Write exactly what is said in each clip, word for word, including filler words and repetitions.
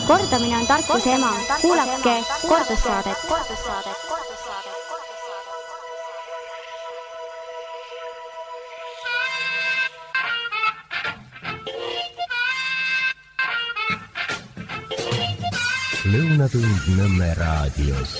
Kordamine on tarkuse ema. Kuulake kordussaadet. Lõunatund Nõmme raadios.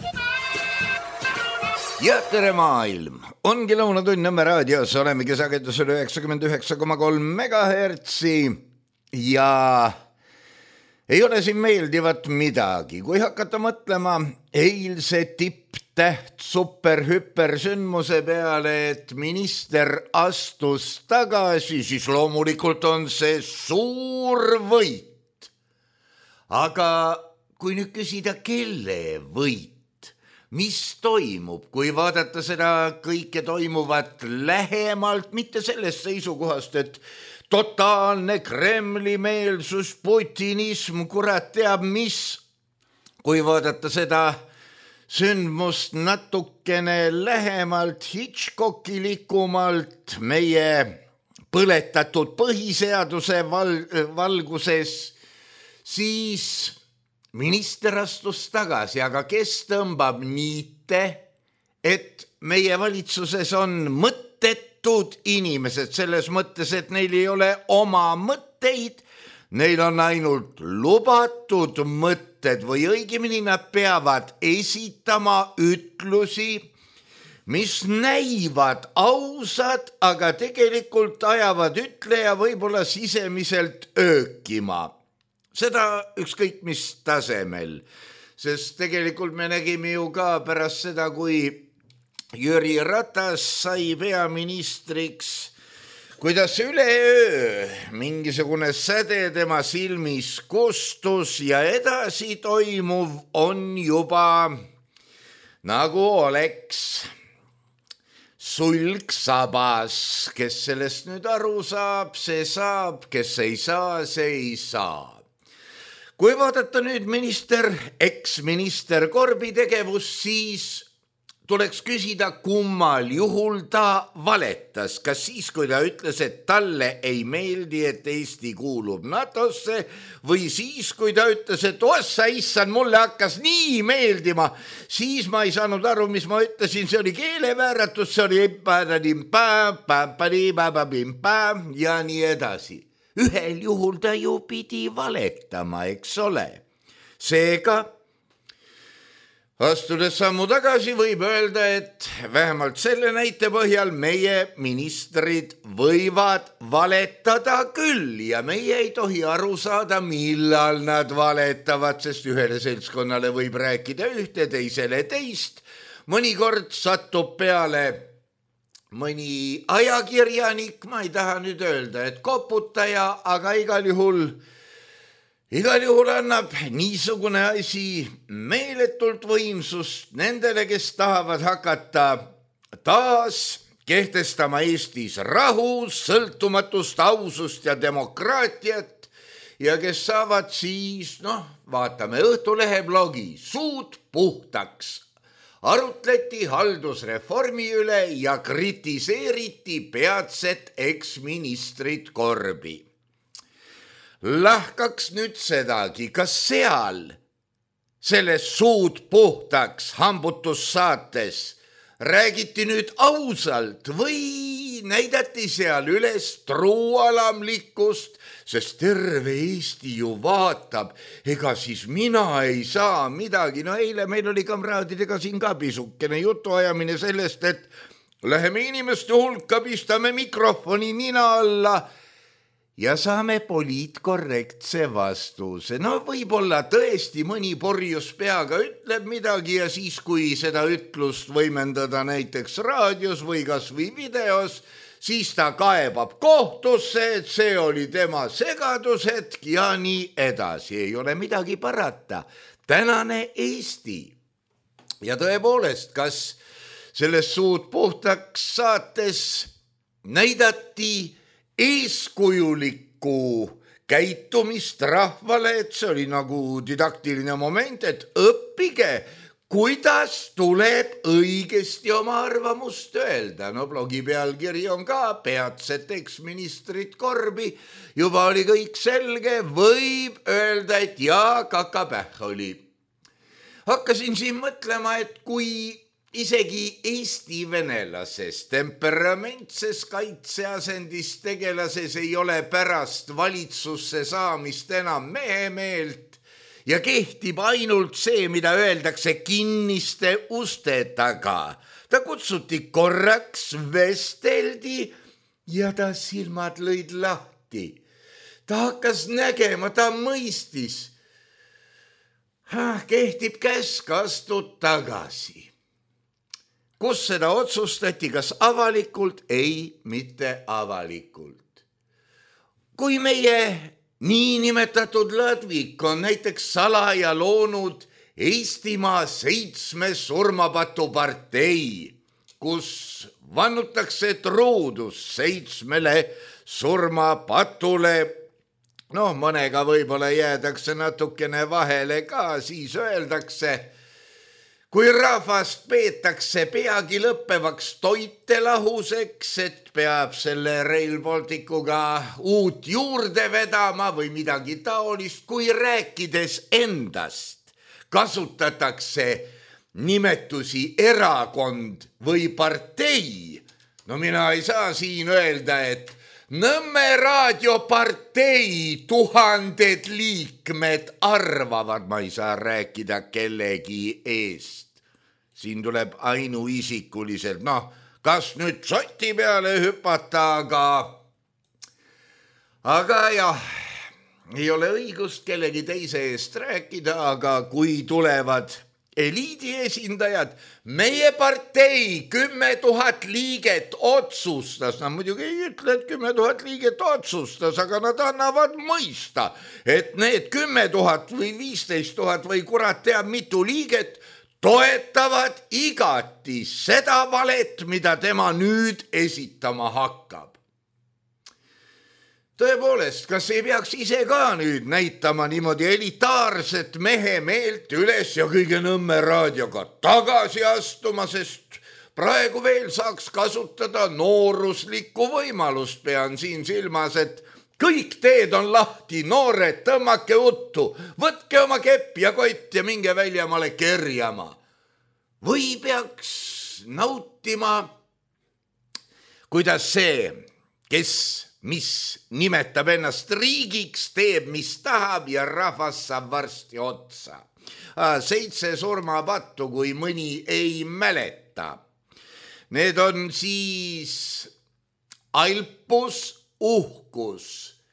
Ja tere maailm! Ongi Lõunatund Nõmme raadios, oleme kesakendusel üheksakümmend üheksa koma kolm megahertsi ja ei ole siin meeldivat midagi. Kui hakata mõtlema eilse tipptäht superhüper sündmuse peale, et minister astus tagasi, siis loomulikult on see suur võit. Aga kui nüüd küsida, kelle võit? Mis toimub, kui vaadata seda kõike toimuvat lähemalt, mitte sellest seisukohast, et totaalne Kremli meelsus, putinism, kurat teab mis, kui vaadata seda sündmust natukene lähemalt, Hitchcockilikumalt, meie põletatud põhiseaduse val- valguses, siis minister astus tagasi, aga kes tõmbab niite, et meie valitsuses on mõttetud inimesed selles mõttes, et neil ei ole oma mõtteid, neil on ainult lubatud mõtted või õigemini nad peavad esitama ütlusi, mis näivad ausad, aga tegelikult ajavad ütleja võib-olla sisemiselt öökima. Seda ükskõik mis tasemel, sest tegelikult me nägime ju ka pärast seda, kui Jüri Ratas sai peaministriks, kuidas üleöö mingisugune säde tema silmis kustus ja edasi toimuv on juba nagu oleks sulg sabas. Kes sellest nüüd aru saab, see saab, kes ei saa, see ei saa. Kui vaadata nüüd minister, eks-minister Korbi tegevus, siis tuleks küsida, kummal juhul ta valetas. Kas siis, kui ta ütles, et talle ei meeldi, et Eesti kuulub NATOsse, või siis, kui ta ütles, et ossa issan, mulle hakkas nii meeldima, siis ma ei saanud aru, mis ma ütlesin, see oli keelevääratus, see oli ja nii edasi. Ühel juhul ta ju pidi valetama, eks ole. Seega, astudes sammu tagasi võib öelda, et vähemalt selle näite põhjal meie ministrid võivad valetada küll ja meie ei tohi aru saada, millal nad valetavad, sest ühele seltskonnale võib rääkida ühte, teisele teist. Mõnikord satub peale mõni ajakirjanik, ma ei taha nüüd öelda, et koputaja, aga igal juhul, igal juhul annab niisugune asi meeletult võimsust nendele, kes tahavad hakata taas kehtestama Eestis rahu, sõltumatust, ausust ja demokraatiat ja kes saavad siis, noh, vaatame Õhtulehe blogi, suud puhtaks. Arutleti haldusreformi üle ja kritiseeriti peatset eks-ministrit Korbi. Lahkaks nüüd sedagi, kas seal selles suud puhtaks hambutussaates räägiti nüüd ausalt või näidati seal üles truualamlikkust, sest terve Eesti ju vaatab, ega siis mina ei saa midagi. No eile meil oli kamraadidega siin ka pisukene jutuajamine sellest, et läheme inimeste hulka, pistame mikrofoni nina alla ja saame poliitkorrektse vastuse. No võib-olla tõesti mõni porjus peaga ütleb midagi ja siis, kui seda ütlust võimendada näiteks raadios või kas või videos, siis ta kaebab kohtusse, et see oli tema segadushetk ja nii edasi. Ei ole midagi parata. Tänane Eesti. Ja tõepoolest, kas selles suud puhtaks saates näidati eeskujulikku käitumist rahvale, et see oli nagu didaktiline moment, et õppige, kuidas tuleb õigesti oma arvamust öelda. No blogi pealkiri on ka peatset eksministrit korbi. Juba oli kõik selge, võib öelda, et jaa, kakapäh oli. Hakkasin siin mõtlema, et kui isegi Eesti venelases temperamentses kaitseasendis tegelases ei ole pärast valitsusse saamist enam mehemeelt, ja kehtib ainult see, mida öeldakse kinniste uste taga. Ta kutsuti korraks, vesteldi ja ta silmad lõid lahti. Ta hakkas nägema, ta mõistis. Kehtib käsk, astud tagasi. Kus seda otsustati, kas avalikult? Ei, mitte avalikult. Kui meie niinimetatud Ladvik on näiteks salaja loonud Eestimaa seitsme surmapatu partei, kus vannutakse truudus seitsmele surmapatule. No mõnega võib-olla jäädakse natukene vahele ka, siis öeldakse, kui rahvast peetakse peagi lõppevaks toitelahuseks, et peab selle Rail Balticuga uut juurde vedama või midagi taolist, kui rääkides endast kasutatakse nimetusi erakond või partei. No mina ei saa siin öelda, et Nõmme raadiopartei tuhanded liikmed arvavad, ma ei saa rääkida kellegi eest. Siin tuleb ainuisikuliselt, noh, kas nüüd soti peale hüpata, aga, aga jah, ei ole õigust kellegi teise eest rääkida, aga kui tulevad eliidi esindajad, meie partei kümme tuhat liiget otsustas, nad muidugi ei ütle, et kümme tuhat liiget otsustas, aga nad annavad mõista, et need kümme tuhat või viisteist tuhat või kurat teab mitu liiget toetavad igati seda valet, mida tema nüüd esitama hakkab. Tõepoolest, kas ei peaks ise ka nüüd näitama niimoodi elitaarset mehe meelt üles ja kõige Nõmme raadioga tagasi astuma, sest praegu veel saaks kasutada nooruslikku võimalust, pean siin silmas, et kõik teed on lahti, noored, tõmmake uttu, võtke oma kepp ja kott ja minge väljamaale kerjama. Või peaks nautima, kuidas see, kes mis nimetab ennast riigiks, teeb, mis tahab ja rahvas saab varsti otsa. Seitse surmapattu, kui mõni ei mäleta. Need on siis alpus, uhkus,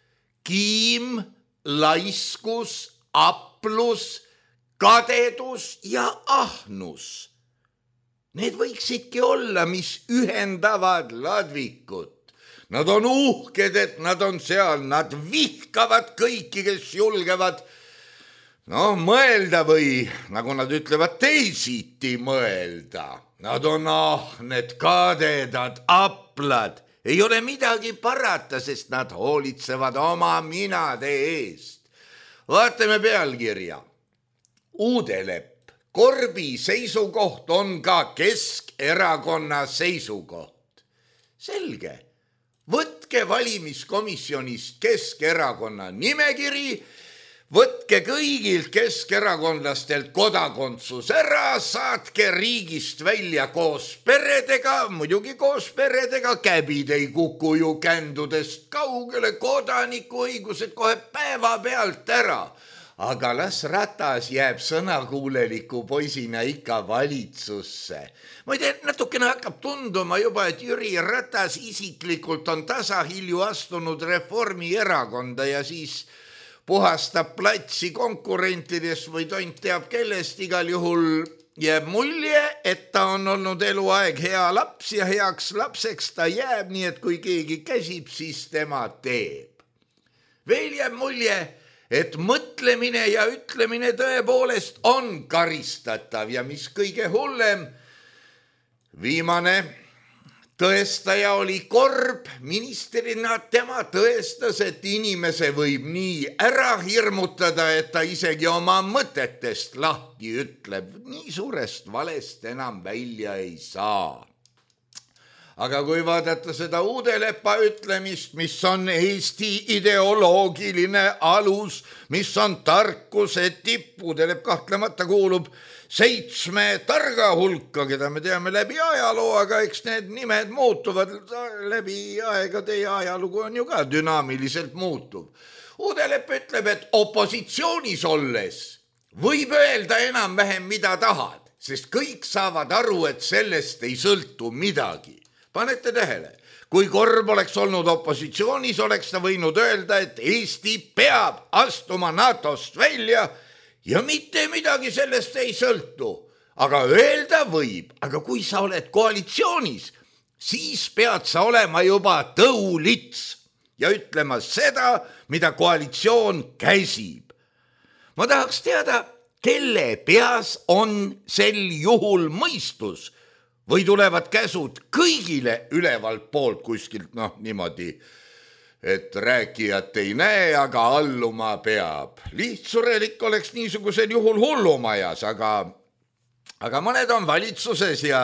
kiim, laiskus, aplus, kadedus ja ahnus. Need võiksidki olla, mis ühendavad ladvikut. Nad on uhked, et nad on seal, nad vihkavad kõiki, kes julgevad no, mõelda või, nagu nad ütlevad, teisiti mõelda. Nad on ahned, kadedad, aplad. Ei ole midagi parata, sest nad hoolitsevad oma minade eest. Vaatame pealkirja. Uudelepp. Korbi seisukoht on ka Keskerakonna seisukoht. Selge. Võtke valimiskomisjonist Keskerakonna nimekiri, võtke kõigilt keskerakondlastelt kodakondsus ära, saatke riigist välja koos peredega, muidugi koos peredega, käbid ei kuku ju kändudest kaugele, kodanikuõigused kohe päeva pealt ära. Aga las Ratas jääb sõnakuuleliku poisina ikka valitsusse. Ma ei tea, natukene hakkab tunduma juba, et Jüri Ratas isiklikult on tasahilju astunud Reformierakonda ja siis puhastab platsi konkurentides või tont teab kellest, igal juhul jääb mulje, et ta on olnud eluaeg hea laps ja heaks lapseks ta jääb, nii et kui keegi käsib, siis tema teeb. Veel jääb mulje, et mõtlemine ja ütlemine tõepoolest on karistatav ja mis kõige hullem, viimane tõestaja oli Korb, ministerina tema tõestas, et inimese võib nii ära hirmutada, et ta isegi oma mõtetest lahti ütleb. Nii suurest valest enam välja ei saa. Aga kui vaadata seda Uudelepa ütlemist, mis on Eesti ideoloogiline alus, mis on tarkuse tipp, Uudelep kahtlemata kuulub seitsme targa hulka, keda me teame läbi ajaloo, aga eks need nimed muutuvad läbi aegade ja ajalugu on ju ka dünaamiliselt muutuv. Uudelep ütleb, et opositsioonis olles võib öelda enam-vähem mida tahad, sest kõik saavad aru, et sellest ei sõltu midagi. Panete tähele, kui Korb oleks olnud opositsioonis, oleks ta võinud öelda, et Eesti peab astuma NATOst välja ja mitte midagi sellest ei sõltu. Aga öelda võib, aga kui sa oled koalitsioonis, siis pead sa olema juba tõulits ja ütlema seda, mida koalitsioon käsib. Ma tahaks teada, kelle peas on sel juhul mõistus või tulevad käsud kõigile ülevalt poolt kuskilt, noh niimoodi, et rääkijat ei näe, aga alluma peab. Lihtsurelik oleks niisugusel juhul hullumajas, aga, aga mõned on valitsuses ja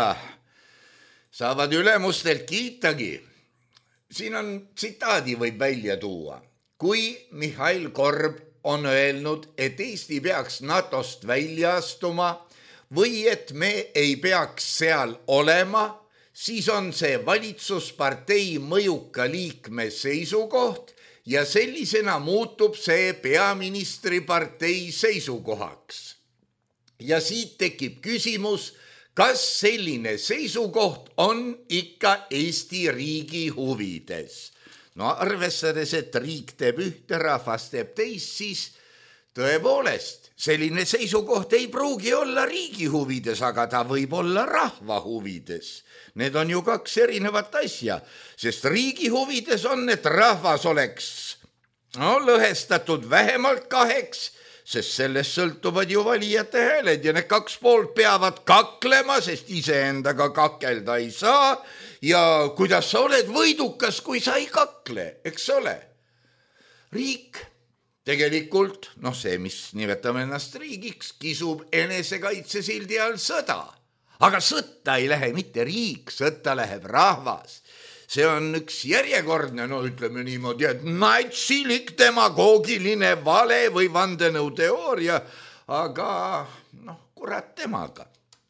saavad ülemustelt kiitagi. Siin on tsitaadi võib välja tuua. Kui Mihhail Korb on öelnud, et Eesti peaks NATOst välja astuma, või et me ei peaks seal olema, siis on see valitsuspartei mõjuka liikme seisukoht ja sellisena muutub see peaministripartei seisukohaks. Ja siit tekib küsimus, kas selline seisukoht on ikka Eesti riigi huvides. No arvestades, et riik teeb ühte, rahvas teeb teist, siis tõepoolest, selline seisukoht ei pruugi olla riigi huvides, aga ta võib olla rahva huvides. Need on ju kaks erinevat asja, sest riigi huvides on, et rahvas oleks no, lõhestatud vähemalt kaheks, sest sellest sõltuvad ju valijate hääled ja need kaks poolt peavad kaklema, sest iseendaga kakelda ei saa ja kuidas sa oled võidukas, kui sa ei kakle, eks ole. Riik tegelikult, noh see, mis nimetame ennast riigiks, kisub enesekaitse sildi all sõda. Aga sõtta ei lähe mitte riik, sõtta läheb rahvas. See on üks järjekordne, no ütleme niimoodi, et natsilik demagoogiline vale või vandenõuteooria, aga noh, kurat temaga.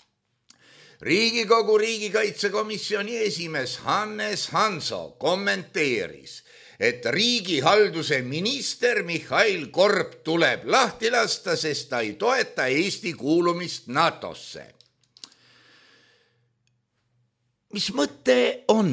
Riigikogu riigikaitsekomisjoni esimees Hannes Hanso kommenteeris, et riigihalduse minister Mihhail Korb tuleb lahti lasta, sest ta ei toeta Eesti kuulumist NATOsse. Mis mõte on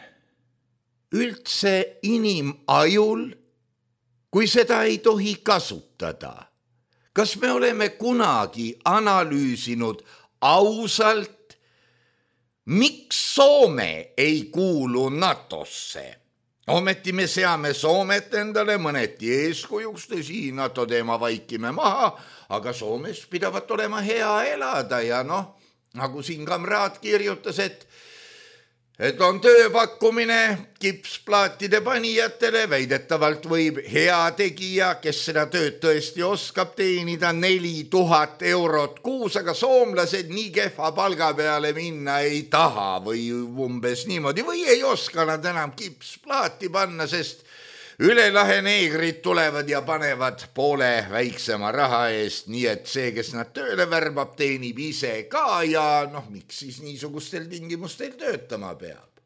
üldse inimajul, kui seda ei tohi kasutada? Kas me oleme kunagi analüüsinud ausalt, miks Soome ei kuulu NATOsse? Ometi me seame Soomet endale mõneti eeskujuks, tõsi, NATO teema vaikime maha, aga Soomes pidavat olema hea elada ja noh, nagu siin kamraad kirjutas, et et on tööpakkumine kipsplaatide panijatele, väidetavalt võib hea tegija, kes seda tööd tõesti oskab teenida neli tuhat eurot kuus, aga soomlased nii kehva palga peale minna ei taha või umbes niimoodi, või ei oska nad enam kipsplaati panna, sest üle lahe neegrid tulevad ja panevad poole väiksema raha eest, nii et see, kes nad tööle värbab, teenib ise ka ja noh, miks siis niisugustel tingimustel töötama peab.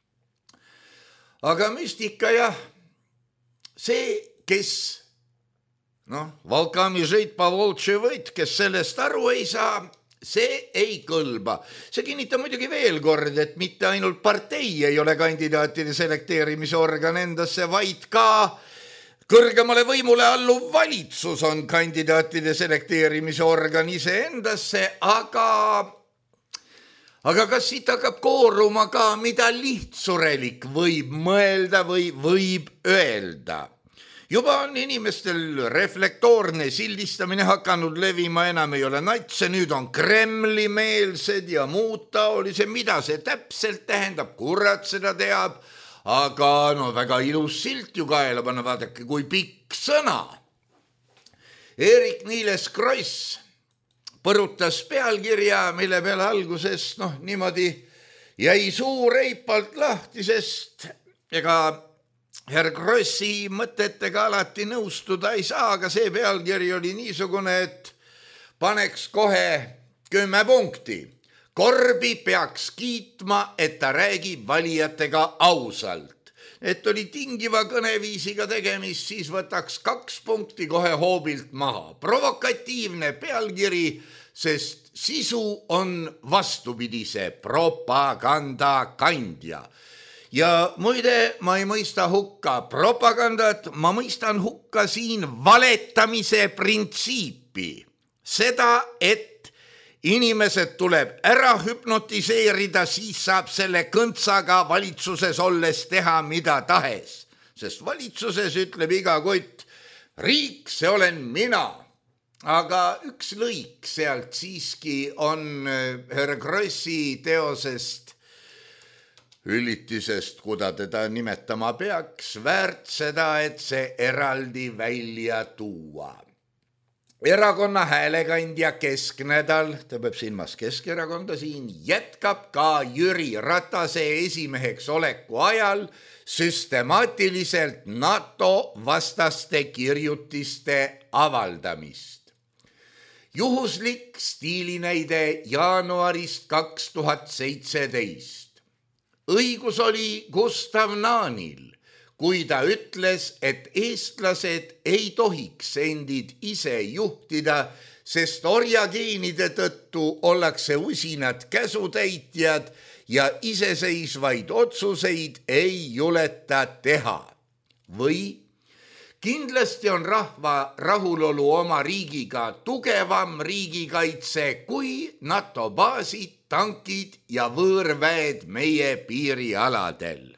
Aga müstika jah, see, kes noh, Valkami žeit pavoltši võit, kes sellest aru ei saa, see ei kõlba. See kinnitab muidugi veel kord, et mitte ainult partei ei ole kandidaatide selekteerimise organ endasse, vaid ka kõrgemale võimule alluv valitsus on kandidaatide selekteerimise organ ise endasse, aga, aga kas siit hakkab kooruma ka, mida lihtsurelik võib mõelda või võib öelda? Juba on inimestel reflektoorne sildistamine hakanud levima, enam ei ole natse, nüüd on Kremli-meelsed ja muud taolise, mida see täpselt tähendab, kurat seda teab, aga no väga ilus silt ju kaela panna, vaadake kui pikk sõna. Eerik-Niiles Kross põrutas pealkirja, mille peale alguses noh, niimoodi jäi suu reipalt lahti, sest ega Herr Krossi mõtetega alati nõustuda ei saa, aga see pealkiri oli niisugune, et paneks kohe kümme punkti. Korbi peaks kiitma, et ta räägib valijatega ausalt. Et oli tingiva kõneviisiga tegemist, siis võtaks kaks punkti kohe hoobilt maha. Provokatiivne pealkiri, sest sisu on vastupidise propaganda kandja. Ja muide, ma ei mõista hukka propagandat, ma mõistan hukka siin valetamise printsiipi. Seda, et inimesed tuleb ära hüpnotiseerida, siis saab selle kõntsaga valitsuses olles teha mida tahes. Sest valitsuses ütleb iga kutt, riik, see olen mina. Aga üks lõik sealt siiski on Herr Krossi teosest, üllitisest, kuda teda nimetama peaks, väärt seda, et see eraldi välja tuua. Erakonna häälekandja Kesknädal, ta peab silmas Keskerakonda siin, jätkab ka Jüri Ratase esimeheks oleku ajal süstemaatiliselt NATO vastaste kirjutiste avaldamist. Juhuslik stiilinäide jaanuarist kaks tuhat seitseteist. Õigus oli Gustav Naanil, kui ta ütles, et eestlased ei tohiks endid ise juhtida, sest orjageenide tõttu ollakse usinad käsutäitjad ja iseseisvaid otsuseid ei juleta teha. Või kindlasti on rahva rahulolu oma riigiga tugevam riigikaitse kui NATO baasid, tankid ja võõrväed meie piirialadel.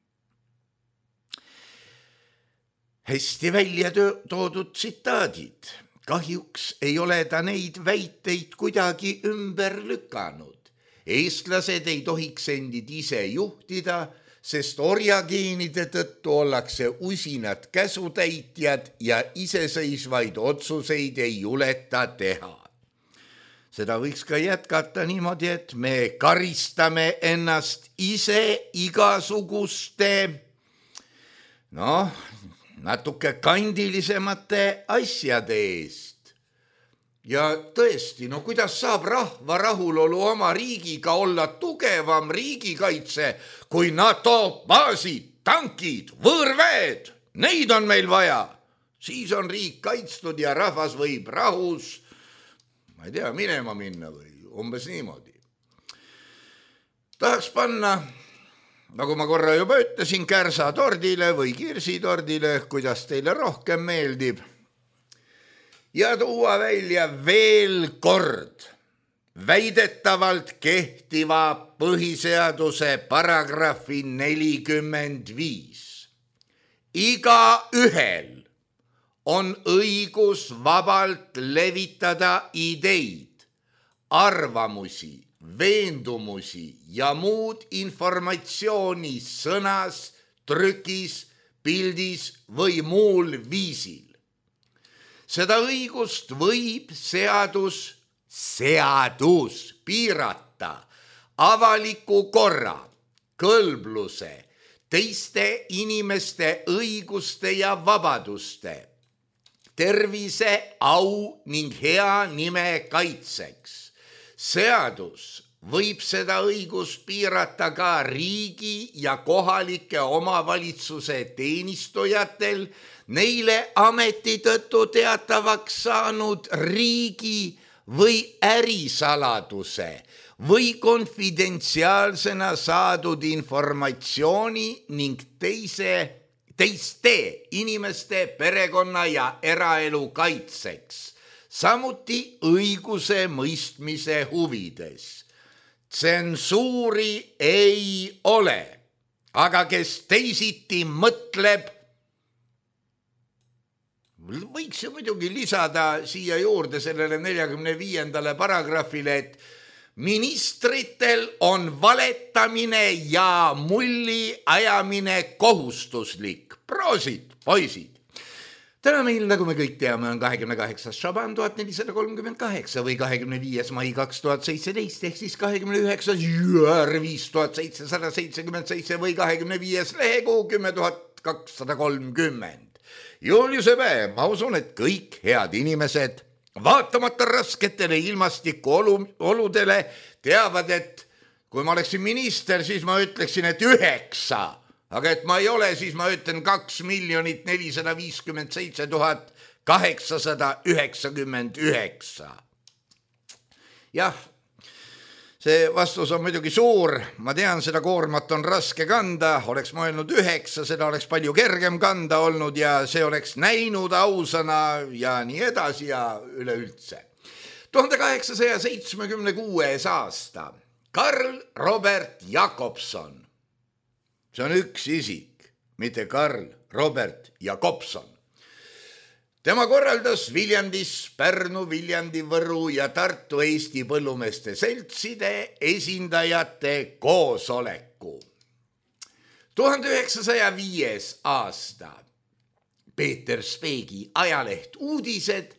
Hästi välja toodud tsitaadid. Kahjuks ei ole ta neid väiteid kuidagi ümber lükanud. Eestlased ei tohiks endid ise juhtida, sest orjageenide tõttu ollakse usinad käsutäitjad ja iseseisvaid otsuseid ei juleta teha. Seda võiks ka jätkata niimoodi, et me karistame ennast ise igasuguste, noh, natuke kandilisemate asjade eest. Ja tõesti, no kuidas saab rahva rahulolu oma riigiga olla tugevam riigikaitse kui NATO baasid, tankid, võõrväed? Neid on meil vaja. Siis on riik kaitstud ja rahvas võib rahus, ma ei tea, minema minna või umbes niimoodi. Tahaks panna, nagu ma korra juba ütlesin, kärsatordile või kirsitordile, kuidas teile rohkem meeldib. Ja tuua välja veel kord väidetavalt kehtiva põhiseaduse paragrahvi nelikümmend viis. Iga ühel on õigus vabalt levitada ideid, arvamusi, veendumusi ja muud informatsiooni sõnas, trükis, pildis või muul viisil. Seda õigust võib seadus, seadus piirata avaliku korra, kõlbluse, teiste inimeste õiguste ja vabaduste, tervise, au ning hea nime kaitseks. Seadus võib seda õigust piirata ka riigi ja kohalike omavalitsuse teenistujatel, neile ameti tõttu teatavaks saanud riigi või ärisaladuse või konfidentsiaalsena saadud informatsiooni ning teise, teiste inimeste perekonna ja eraelu kaitseks, samuti õiguse mõistmise huvides. Tsensuuri ei ole, aga kes teisiti mõtleb, võiks ju muidugi lisada siia juurde sellele neljakümne viiendale paragrahvile, et ministritel on valetamine ja mulli ajamine kohustuslik. Proosid, poisid! Täna meil, nagu me kõik teame, on kahekümne kaheksas Šaban tuhat nelisada kolmkümmend kaheksa või kahekümne viies mai kaks tuhat seitseteist ehk siis kahekümne üheksas jüär viis tuhat seitsesada seitsekümmend seitse või kahekümne viies lehekuu kümme tuhat kakssada kolmkümmend. Juliuse päev, ma usun, et kõik head inimesed, vaatamata rasketele ilmastiku olu, oludele, teavad, et kui ma oleksin minister, siis ma ütleksin, et üheksa. Aga et ma ei ole, siis ma ütlen kaks miljonit nelisada viiskümmend seitse tuhat kaheksasada üheksakümmend üheksa. Jah, see vastus on muidugi suur. Ma tean, seda koormat on raske kanda. Oleks mõelnud üheksa, seda oleks palju kergem kanda olnud ja see oleks näinud ausana ja nii edasi ja üleüldse. tuhande kaheksasaja seitsmekümne kuues aasta. Karl Robert Jakobson. See on üks isik, mitte Karl Robert Jakobson. Tema korraldas Viljandis, Pärnu, Viljandi, Võru ja Tartu Eesti põllumeeste seltside esindajate koosoleku. tuhande üheksasaja viies aasta. Peeter Speegi ajaleht Uudised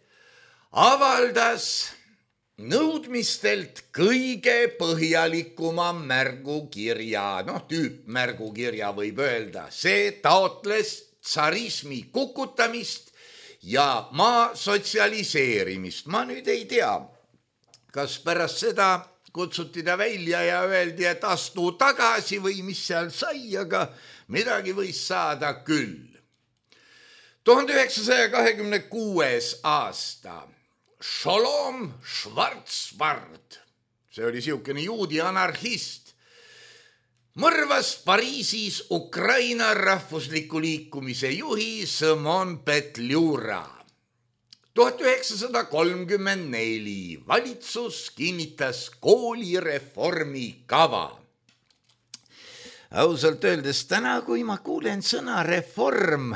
avaldas nõudmistelt kõige põhjalikuma märgukirja, noh tüüpmärgukirja võib öelda. See taotles tsarismi kukutamist ja maa sotsialiseerimist. Ma nüüd ei tea, kas pärast seda kutsuti ta välja ja öeldi, et astu tagasi või mis seal sai, aga midagi võis saada küll. tuhande üheksasaja kahekümne kuues aasta. Sholom Schwarzbard, see oli siukene juudi anarhist, mõrvas Pariisis Ukraina rahvusliku liikumise juhi Simon Petliura. tuhat üheksasada kolmkümmend neli valitsus kinnitas koolireformi kava. Ausalt öeldes täna, kui ma kuulen sõna reform,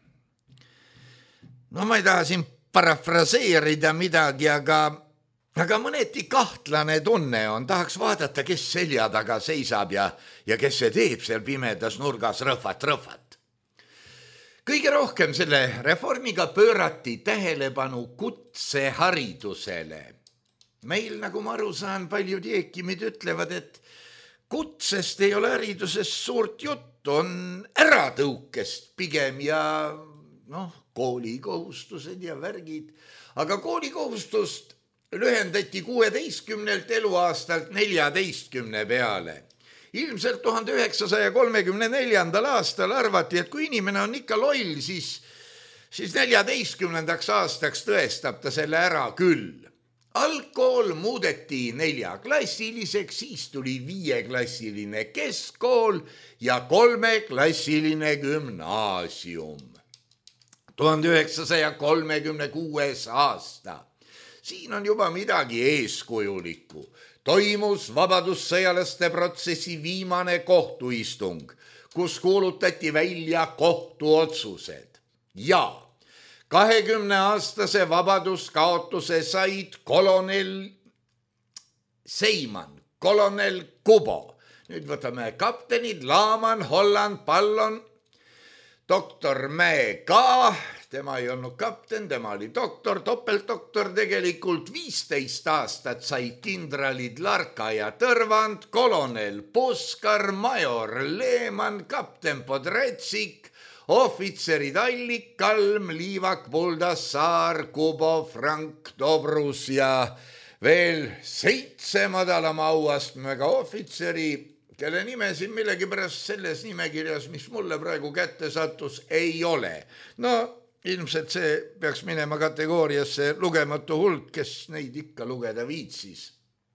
no ma ei taha siin parafraseerida midagi, aga, aga mõneti kahtlane tunne on. Tahaks vaadata, kes selja taga seisab ja, ja kes see teeb seal pimedas nurgas rõhvat-rõhvat. Kõige rohkem selle reformiga pöörati tähelepanu kutseharidusele. Meil, nagu ma aru saan, paljud jeekimid ütlevad, et kutsest ei ole haridusest suurt juttu, on äratõukest pigem ja noh, koolikohustused ja värgid, aga koolikohustust lühendati kuueteistkümnelt eluaastalt neljateistkümne peale. Ilmselt tuhande üheksasaja kolmekümne neljandal aastal arvati, et kui inimene on ikka loll, siis, siis neljateistkümnendaks aastaks tõestab ta selle ära küll. Algkool muudeti neljaklassiliseks, siis tuli viieklassiline keskkool ja kolmeklassiline gümnaasium. tuhande üheksasaja kolmekümne kuues aasta. Siin on juba midagi eeskujulikku. Toimus vabadussõjalaste protsessi viimane kohtuistung, kus kuulutati välja kohtuotsused. Ja kahekümneaastase vabaduskaotuse said kolonel Seiman, kolonel Kubo. Nüüd võtame kaptenid Laaman, Holland, Pallon, doktor Mäe ka, tema ei olnud kapten, tema oli doktor, topeltdoktor tegelikult. viisteist aastat said kindralid Larka ja Tõrvand, kolonel Puskar, major Leeman, kapten Podretsik, ohvitserid Allik, Kalm, Liivak, Puldas, Saar, Kubo, Frank, Dobrus ja veel seitse madalama auastmega ohvitseri, kelle nime siin millegipärast selles nimekirjas, mis mulle praegu kätte sattus, ei ole. No ilmselt see peaks minema kategooriasse lugematu hulk, kes neid ikka lugeda viitsis.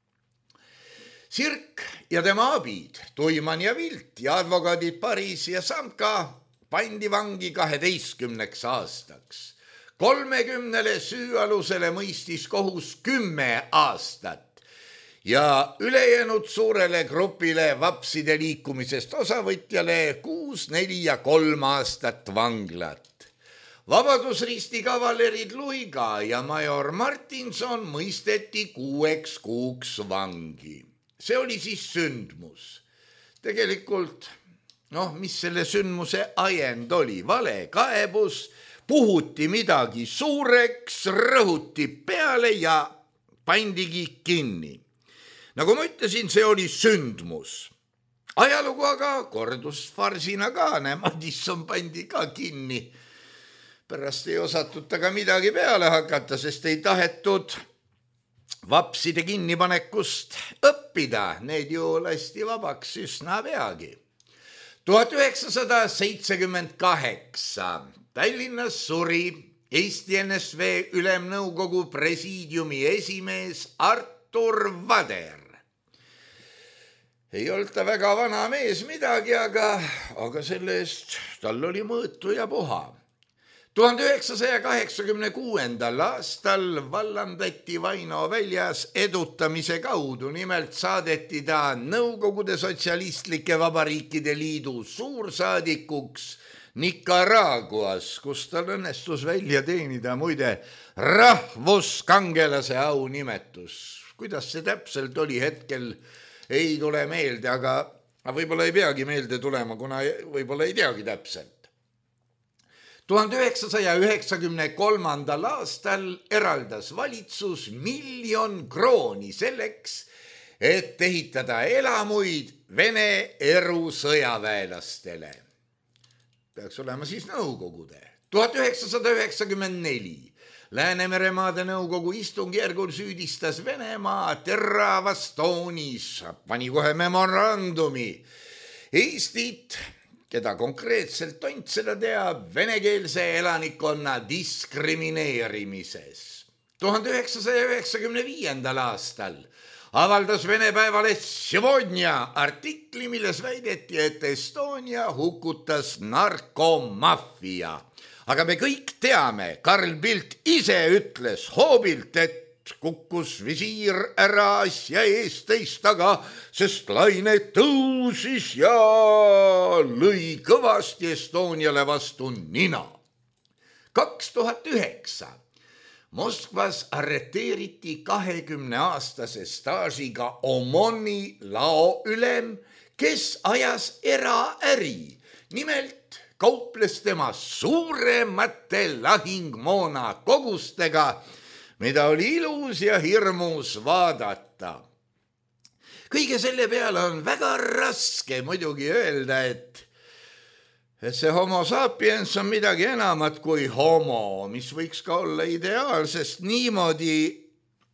Sirk ja tema abid, Tuiman ja Vilt ja advokaadid Paris ja Samka pandi vangi kaheteistkümneks aastaks. kolmekümnele süüalusele mõistis kohus kümme aastat. Ja ülejäänud suurele grupile vapside liikumisest osavõtjale kuus, neli ja kolm aastat vanglat. Vabadusristi kavalerid Luiga ja major Martinson mõisteti kuueks kuuks vangi. See oli siis sündmus. Tegelikult, noh, mis selle sündmuse ajend oli? Vale kaebus, puhuti midagi suureks, rõhuti peale ja pandigi kinni. Nagu ma ütlesin, see oli sündmus. Ajalugu aga kordus farsina ka, Madisson pandi ka kinni. Pärast ei osatud taga midagi peale hakata, sest ei tahetud vapside kinnipanekust õppida. Need ju lasti vabaks üsna peagi. tuhat üheksasada seitsekümmend kaheksa Tallinnas suri Eesti N S V Ülemnõukogu presiidiumi esimees Artur Vader. Ei olnud ta väga vana mees midagi, aga, aga selle eest tal oli mõõtu ja puha. tuhande üheksasaja kaheksakümne kuuendal aastal vallandati Vaino väljas edutamise kaudu, nimelt saadeti ta Nõukogude Sotsialistlike Vabariikide Liidu suursaadikuks Nicaraguas, kus tal õnnestus välja teenida muide rahvuskangelase aunimetus. Kuidas see täpselt oli hetkel, ei tule meelde, aga võib-olla ei peagi meelde tulema, kuna võib-olla ei teagi täpselt. tuhande üheksasaja üheksakümne kolmandal aastal eraldas valitsus miljon krooni selleks, et ehitada elamuid Vene erusõjaväelastele. Peaks olema siis Nõukogude. tuhat üheksasada üheksakümmend neli Läänemeremaade Nõukogu istungjärgul süüdistas Venemaa teravas toonis, pani kohe memorandumi Eestit, keda konkreetselt tont seda teab, venekeelse elanikkonna diskrimineerimises. tuhande üheksasaja üheksakümne viiendal aastal avaldas Vene päevaleht Sevodnja artikli, milles väideti, et Estonia hukutas narkomaffia. Aga me kõik teame, Karl Bildt ise ütles hoobilt, et kukkus visiir ära asja eest teist taga, sest laine tõusis ja lõi kõvasti Estoniale vastu nina. kaks tuhat üheksa Moskvas arreteeriti kahekümneaastase staažiga Omoni laoülem, kes ajas eraäri. Nimelt kauples tema suuremate lahingmoona kogustega, mida oli ilus ja hirmus vaadata. Kõige selle peale on väga raske muidugi öelda, et, et see homo sapiens on midagi enamat kui homo, mis võiks ka olla ideaalsest niimoodi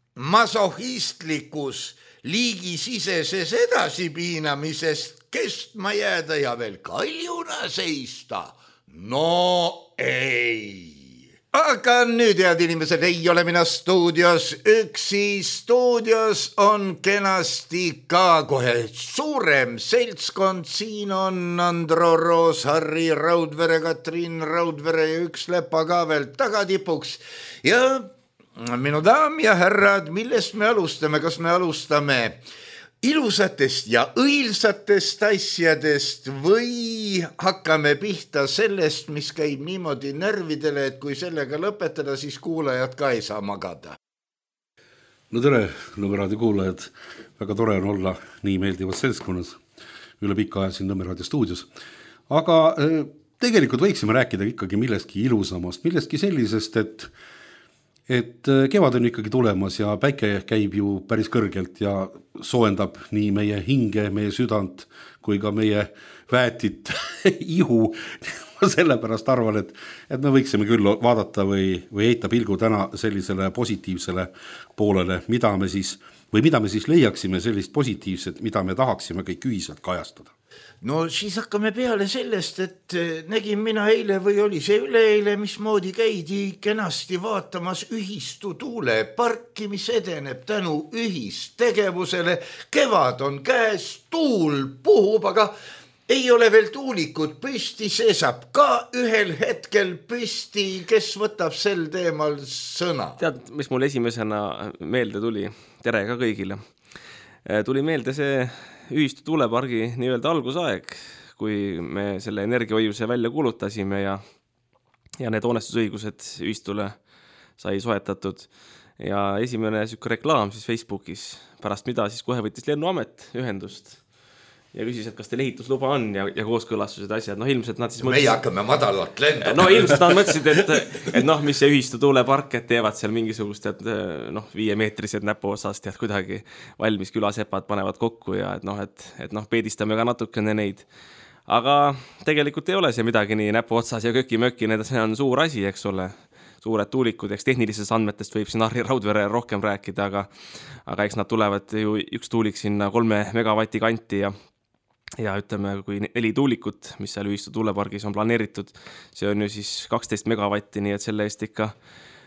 masohistlikus liigisiseses edasipiinamisest kestma jääda ja veel kaljuna seista. No ei. Aga nüüd, head inimesed, ei ole mina stuudios üksi. Stuudios on kenasti ka kohe suurem seltskond. Siin on Andro Roos, Harri Raudvere, Katriin Raudvere ja üks lepa ka veel tagatipuks. Ja minu daam ja härrad, millest me alustame? Kas me alustame ilusatest ja õilsatest asjadest või hakkame pihta sellest, mis käib niimoodi närvidele, et kui sellega lõpetada, siis kuulajad ka ei saa magada? No tere, Nõmmeraadio kuulajad. Väga tore on olla nii meeldivas seltskonnas üle pika aja siin Nõmmeraadio stuudios. Aga tegelikult võiksime rääkida ikkagi millestki ilusamast, millestki sellisest, et et kevad on ikkagi tulemas ja päike käib ju päris kõrgelt ja soojendab nii meie hinge, meie südant kui ka meie väetit ihu. Ma sellepärast arvan, et, et me võiksime küll vaadata või, või heita pilgu täna sellisele positiivsele poolele, mida me siis, või mida me siis leiaksime sellist positiivset, mida me tahaksime kõik ühiselt kajastada. No siis hakkame peale sellest, et nägin mina eile või oli see üleeile, mismoodi käidi kenasti vaatamas ühistu tuuleparki, mis edeneb tänu ühistegevusele. Kevad on käes, tuul puhub, aga ei ole veel tuulikud püsti, see saab ka ühel hetkel püsti. Kes võtab sel teemal sõna? Tead, mis mul esimesena meelde tuli? Tere ka kõigile. Tuli meelde see ühistu tuulepargi nii-öelda algusaeg, kui me selle energiahoiuse välja kulutasime ja ja need hoonestusõigused ühistule sai soetatud. Ja esimene siuke reklaam siis Facebookis, pärast mida siis kohe võttis Lennuamet ühendust ja küsis, et kas teil ehitusluba on ja, ja kooskõlastused asjad. No ilmselt nad siis mõtlesid... Meie hakkame madalalt lendama. No ilmselt nad mõtlesid, et, et noh, mis see ühistu tuulepark, et teevad seal mingisugust, et noh, viiemeetrised näpu osast ja kuidagi valmis külasepad panevad kokku ja et noh, et, et noh, peedistame ka natukene neid. Aga tegelikult ei ole see midagi nii näpu otsas ja köki-möki, need see on suur asi, eks ole. Suured tuulikud, eks tehnilisest andmetest võib siin Harri Raudvere rohkem rääkida, aga, aga eks nad tulevad ju üks tuulik sinna kolme megavati kanti ja ja ütleme, kui neli tuulikut, mis seal ühistu tuulepargis on planeeritud, see on ju siis kaksteist megavatti, nii et selle eest ikka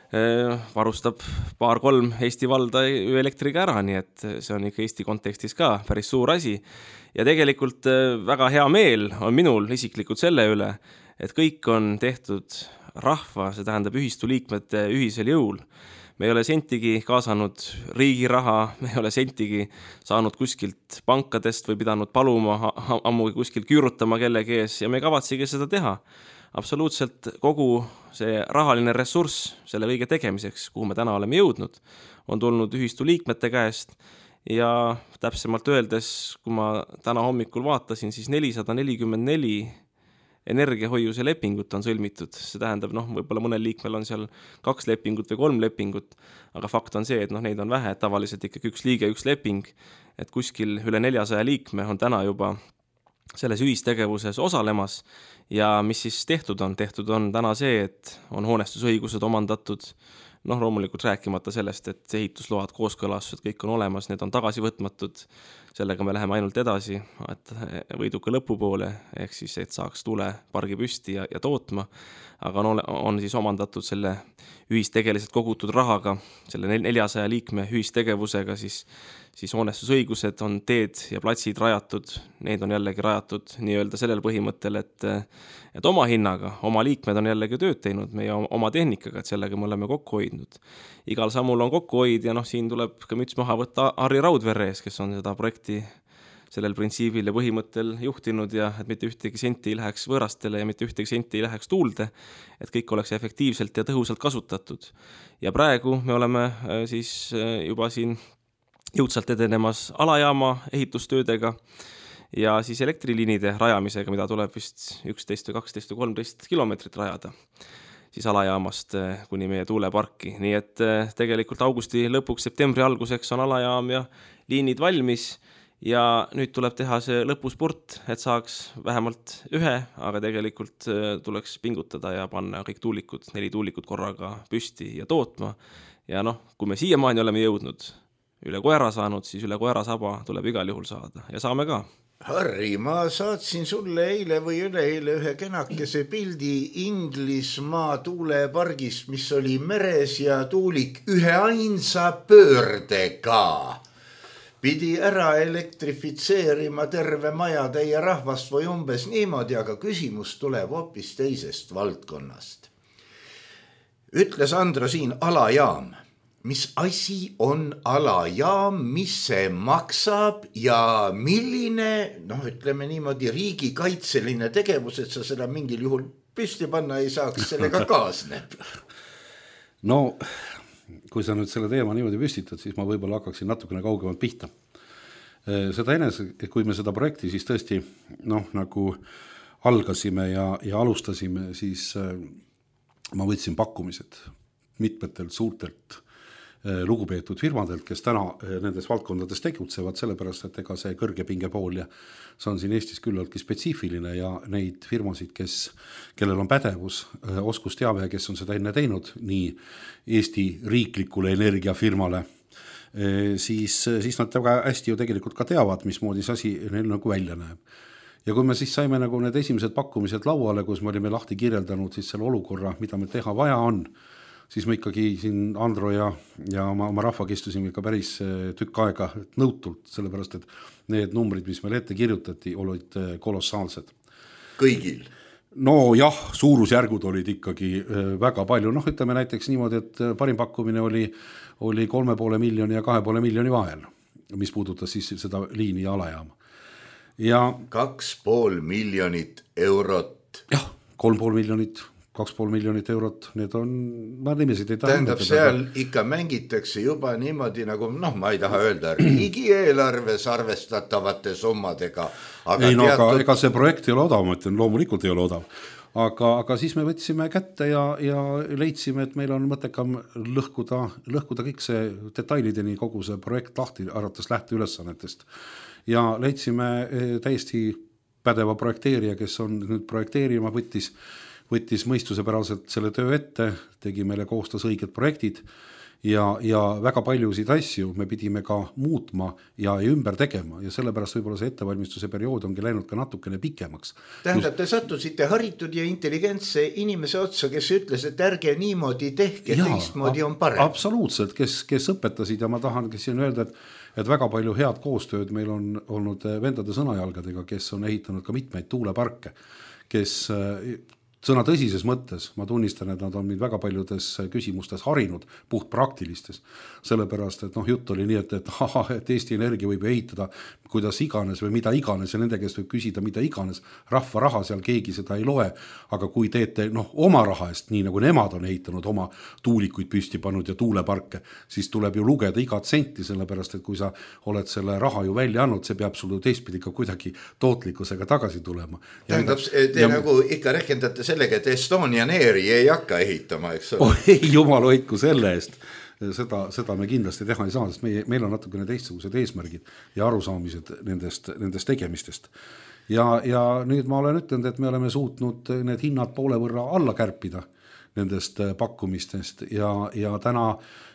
varustab paar-kolm Eesti valda elektriga ära, nii et see on ikka Eesti kontekstis ka päris suur asi. Ja tegelikult väga hea meel on minul isiklikult selle üle, et kõik on tehtud rahva, see tähendab ühistu liikmete ühisel jõul. Me ei ole sentigi kaasanud riigi raha, me ei ole sentigi saanud kuskilt pankadest või pidanud paluma ammugi kuskilt küürutama kellegi ees ja me ei kavatsegi seda teha. Absoluutselt kogu see rahaline ressurss selle kõige tegemiseks, kuhu me täna oleme jõudnud, on tulnud ühistu liikmete käest ja täpsemalt öeldes, kui ma täna hommikul vaatasin, siis nelisada nelikümmend neli energiahoiuse lepingut on sõlmitud. See tähendab, noh, võib-olla mõnel liikmel on seal kaks lepingut või kolm lepingut, aga fakt on see, et noh, neid on vähe, et tavaliselt ikkagi üks liige, üks leping, et kuskil üle neljasaja liikme on täna juba selles ühistegevuses osalemas ja mis siis tehtud on? Tehtud on täna see, et on hoonestusõigused omandatud, noh, loomulikult rääkimata sellest, et ehitusload, kooskõlastused, kõik on olemas, need on tagasi võtmatud, sellega me läheme ainult edasi, et võiduka lõpu poole, ehk siis, et saaks tuulepargi püsti ja, ja tootma, aga on, on siis omandatud selle ühistegeliselt kogutud rahaga, selle neljasaja liikme ühistegevusega, siis, siis hoonestusõigused on teed ja platsid rajatud, need on jällegi rajatud nii-öelda sellel põhimõttel, et, et oma hinnaga, oma liikmed on jällegi tööd teinud meie oma tehnikaga, et sellega me oleme kokku hoidnud. Igal sammul on kokku hoid ja noh, siin tuleb ka müts maha võtta Harri Raudvere ees, kes on seda projekti sellel printsiibil ja põhimõttel juhtinud ja et mitte ühtegi senti ei läheks võõrastele ja mitte ühtegi senti ei läheks tuulde, et kõik oleks efektiivselt ja tõhusalt kasutatud. Ja praegu me oleme siis juba siin jõudsalt edenemas alajaama ehitustöödega ja siis elektriliinide rajamisega, mida tuleb vist üksteist või kaksteist või kolmteist kilomeetrit rajada siis alajaamast kuni meie tuuleparki. Nii et tegelikult augusti lõpuks, septembri alguseks on alajaam ja liinid valmis ja nüüd tuleb teha see lõpuspurt, et saaks vähemalt ühe, aga tegelikult tuleks pingutada ja panna kõik tuulikud, neli tuulikud korraga püsti ja tootma. Ja noh, kui me siiamaani oleme jõudnud üle koera saanud, siis üle koera saba tuleb igal juhul saada ja saame ka. Harri, ma saatsin sulle eile või üleeile ühe kenakese pildi Inglismaa tuulepargist, mis oli meres ja tuulik ühe ainsa pöördega. Pidi ära elektrifitseerima terve maja täie rahvast või umbes niimoodi, aga küsimus tuleb hoopis teisest valdkonnast. Ütles Andro siin alajaam. Mis asi on alajaam, mis see maksab ja milline, noh, ütleme niimoodi, riigikaitseline tegevus, et sa seda mingil juhul püsti panna ei saaks, sellega kaasneb? No, kui sa nüüd selle teema niimoodi püstitad, siis ma võib-olla hakkaksin natukene kaugemalt pihta. Seda enes, kui me seda projekti siis tõesti, noh, nagu algasime ja, ja alustasime, siis ma võtsin pakkumised mitmetelt suurtelt lugupeetud firmadelt, kes täna nendes valdkondades tegutsevad, sellepärast, et ega see kõrge pinge pool ja see on siin Eestis küllaltki spetsiifiline ja neid firmasid, kes, kellel on pädevus, oskusteave, kes on seda enne teinud nii Eesti riiklikule energiafirmale, siis, siis nad väga hästi ju tegelikult ka teavad, mismoodi see asi neil nagu välja näeb. Ja kui me siis saime nagu need esimesed pakkumised lauale, kus me olime lahti kirjeldanud siis selle olukorra, mida me teha vaja on, siis me ikkagi siin Andro ja, ja oma, oma rahvaga istusime ikka päris tükk aega nõutult, sellepärast, et need numbrid, mis meil ette kirjutati, olid kolossaalsed. Kõigil? No jah, suurusjärgud olid ikkagi väga palju. Noh, ütleme näiteks niimoodi, et parim pakkumine oli, oli kolme poole miljoni ja kahe poole miljoni vahel, mis puudutas siis seda liini ja alajaama. Ja kaks pool miljonit eurot. Jah, kolm pool miljonit, kaks pool miljonit eurot, need on, ma nimesid ei taha. Tähendab, seal ikka mängitakse juba niimoodi nagu, noh, ma ei taha öelda riigieelarves arvestatavate summadega. Aga ei, no teatud... aga ega see projekt ei ole odav, ma ütlen, loomulikult ei ole odav. Aga, aga siis me võtsime kätte ja, ja leidsime, et meil on mõttekam lõhkuda, lõhkuda kõik see detailideni kogu see projekt lahti, arvates lähteülesannetest. Ja leidsime täiesti pädeva projekteerija, kes on nüüd projekteerima, võttis võttis mõistusepäraselt selle töö ette, tegi meile koostas õiged projektid ja, ja väga paljusid asju me pidime ka muutma ja, ja ümber tegema ja sellepärast võib-olla see ettevalmistuse periood ongi läinud ka natukene pikemaks. Tähendab, te sattusite haritud ja intelligentse inimese otsa, kes ütles, et ärge niimoodi tehke, ja, teistmoodi on parem. Absoluutselt, kes, kes õpetasid ja ma tahan siin öelda, et, et väga palju head koostööd meil on olnud vendade sõnajalgadega, kes on ehitanud ka mitmeid tuuleparke, kes sõna tõsises mõttes, ma tunnistan, et nad on mind väga paljudes küsimustes harinud, puht praktilistes, sellepärast, et noh, jutt oli nii, et, et, aha, et Eesti Energia võib ehitada kuidas iganes või mida iganes ja nende käest võib küsida mida iganes, rahva raha seal keegi seda ei loe, aga kui teete noh, oma raha eest, nii nagu nemad on ehitanud oma tuulikuid püsti pannud ja tuuleparke, siis tuleb ju lugeda igat senti, sellepärast, et kui sa oled selle raha ju välja andnud, see peab sul teistpidi ka kuidagi tootlikkusega tagasi tulema. Tähendab, te ja, nagu ikka rehkendate sellega, et Estonian Airi ei hakka ehitama, eks ole? Oh, ei, jumal hoidku selle eest. Seda, seda me kindlasti teha ei saa, sest meie, meil on natukene teistsugused eesmärgid ja arusaamised nendest, nendest tegemistest. Ja, ja nüüd ma olen ütlenud, et me oleme suutnud need hinnad poole võrra alla kärpida nendest pakkumistest ja, ja täna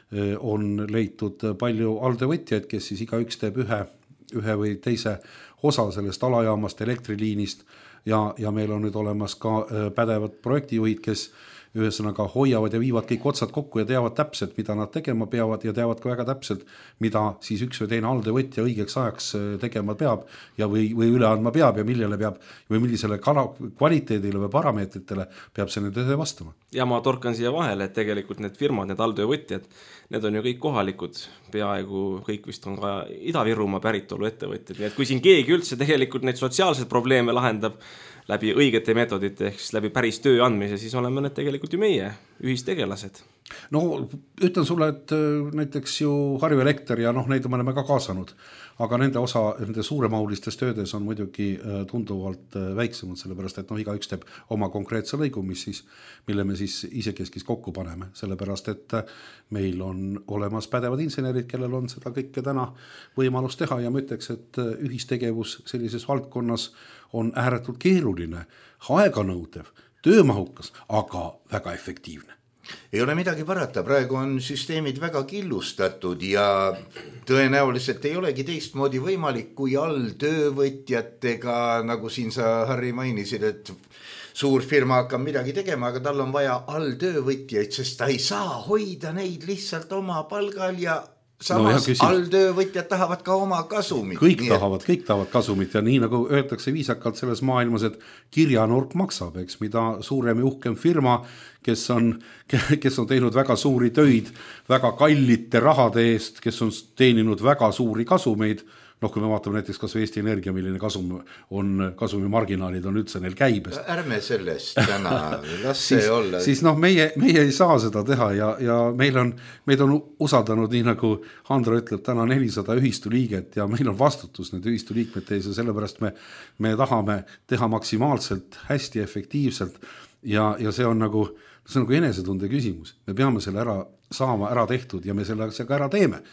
on leitud palju alltöövõtjaid, kes siis iga üks teeb ühe, ühe või teise osa sellest alajaamast elektriliinist ja, ja meil on nüüd olemas ka pädevad projektijuhid, kes ühesõnaga hoiavad ja viivad kõik otsad kokku ja teavad täpselt, mida nad tegema peavad ja teavad ka väga täpselt, mida siis üks või teine alltöövõtja õigeks ajaks tegema peab ja või, või üle andma peab ja millele peab või millisele kvaliteedile või parameetritele peab see nende vastama. Ja ma torkan siia vahele, et tegelikult need firmad, need alltöövõtjad, need on ju kõik kohalikud, peaaegu kõik vist on ka Ida-Virumaa päritolu ettevõtjad, nii et kui siin keegi üldse tegelikult neid sotsiaalseid probleeme lahendab läbi õigete metodite, ehk läbi päris töö andmise, siis oleme need tegelikult ju meie ühistegelased. No ütlen sulle, et näiteks ju Harju Elekter ja noh, neid me oleme ka kaasanud, aga nende osa, nende suuremaulistes töödes on muidugi tunduvalt väiksemad, sellepärast, et noh, iga üks teeb oma konkreetse lõigu, mis siis, mille me siis isekeskis kokku paneme, sellepärast, et meil on olemas pädevad insenerid, kellel on seda kõike täna võimalus teha ja ma ütleks, et ühistegevus sellises valdkonnas on ääretult keeruline, aeganõudev, töömahukas, aga väga efektiivne. Ei ole midagi parata, praegu on süsteemid väga killustatud ja tõenäoliselt ei olegi teistmoodi võimalik kui all töövõtjatega, nagu siin sa, Harri, mainisid, et suur firma hakkab midagi tegema, aga tal on vaja all töövõtjaid, sest ta ei saa hoida neid lihtsalt oma palgal ja samas no alltöövõtjad tahavad ka oma kasumit. Kõik tahavad, kõik tahavad kasumit ja nii nagu öeldakse viisakalt selles maailmas, et kirjanurk maksab, eks, mida suurem ja uhkem firma, kes on, kes on teinud väga suuri töid, väga kallite rahade eest, kes on teeninud väga suuri kasumeid, noh, kui me vaatame näiteks kas Eesti Energia, milline kasum on, kasumi marginaalid on üldse neil käibes. Ärme sellest täna, las see siis, olla. Siis noh, meie, meie ei saa seda teha ja, ja meil on, meid on usaldanud, nii nagu Andro ütleb, täna nelisada ühistu liiget ja meil on vastutus need ühistu liikmete ees ja sellepärast me, me tahame teha maksimaalselt hästi efektiivselt ja, ja see on nagu, see on nagu enesetunde küsimus. Me peame selle ära saama, ära tehtud ja me selle ka ära teeme.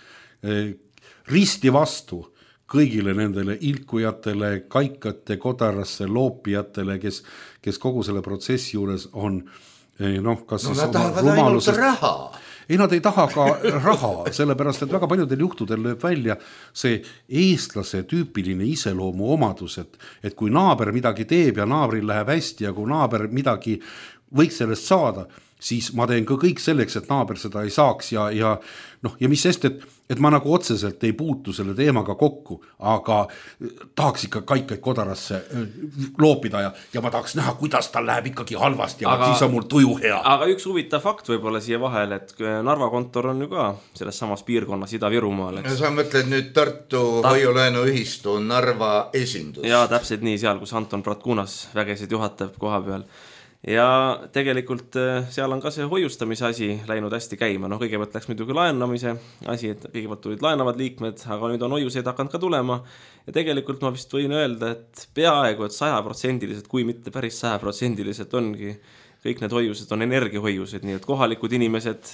Risti vastu kõigile nendele ilkujatele, kaikate, kodarasse, loopijatele, kes, kes kogu selle protsessi juures on noh, kas no, siis nad tahavad ainult raha. Ei, nad ei taha ka raha, sellepärast, et väga paljudel juhtudel lööb välja see eestlase tüüpiline iseloomu omadus, et, et kui naaber midagi teeb ja naabril läheb hästi ja kui naaber midagi võiks sellest saada, siis ma teen ka kõik selleks, et naaber seda ei saaks ja, ja, noh, ja mis sest, et, et ma nagu otseselt ei puutu selle teemaga kokku, aga tahaks ikka kaikaid kodarasse loopida ja, ja ma tahaks näha, kuidas tal läheb ikkagi halvasti ja aga, siis on mul tuju hea. Aga üks huvitav fakt võib-olla siia vahele, et Narva kontor on ju ka selles samas piirkonnas Ida-Virumaal. Ja sa mõtled nüüd Tartu Ta... hoiulaenu ühistu Narva esindus. Ja täpselt nii seal, kus Anton Pratkunas vägesid juhatab koha peal. ja tegelikult seal on ka see hoiustamise asi läinud hästi käima, noh kõigepealt läks muidugi laenamise asi, et kõigepealt tulid laenavad liikmed, aga nüüd on hoiuseid hakanud ka tulema ja tegelikult ma vist võin öelda, et peaaegu et sajaprotsendiliselt, kui mitte päris sajaprotsendiliselt ongi, kõik need hoiused on energiahoiused, nii et kohalikud inimesed,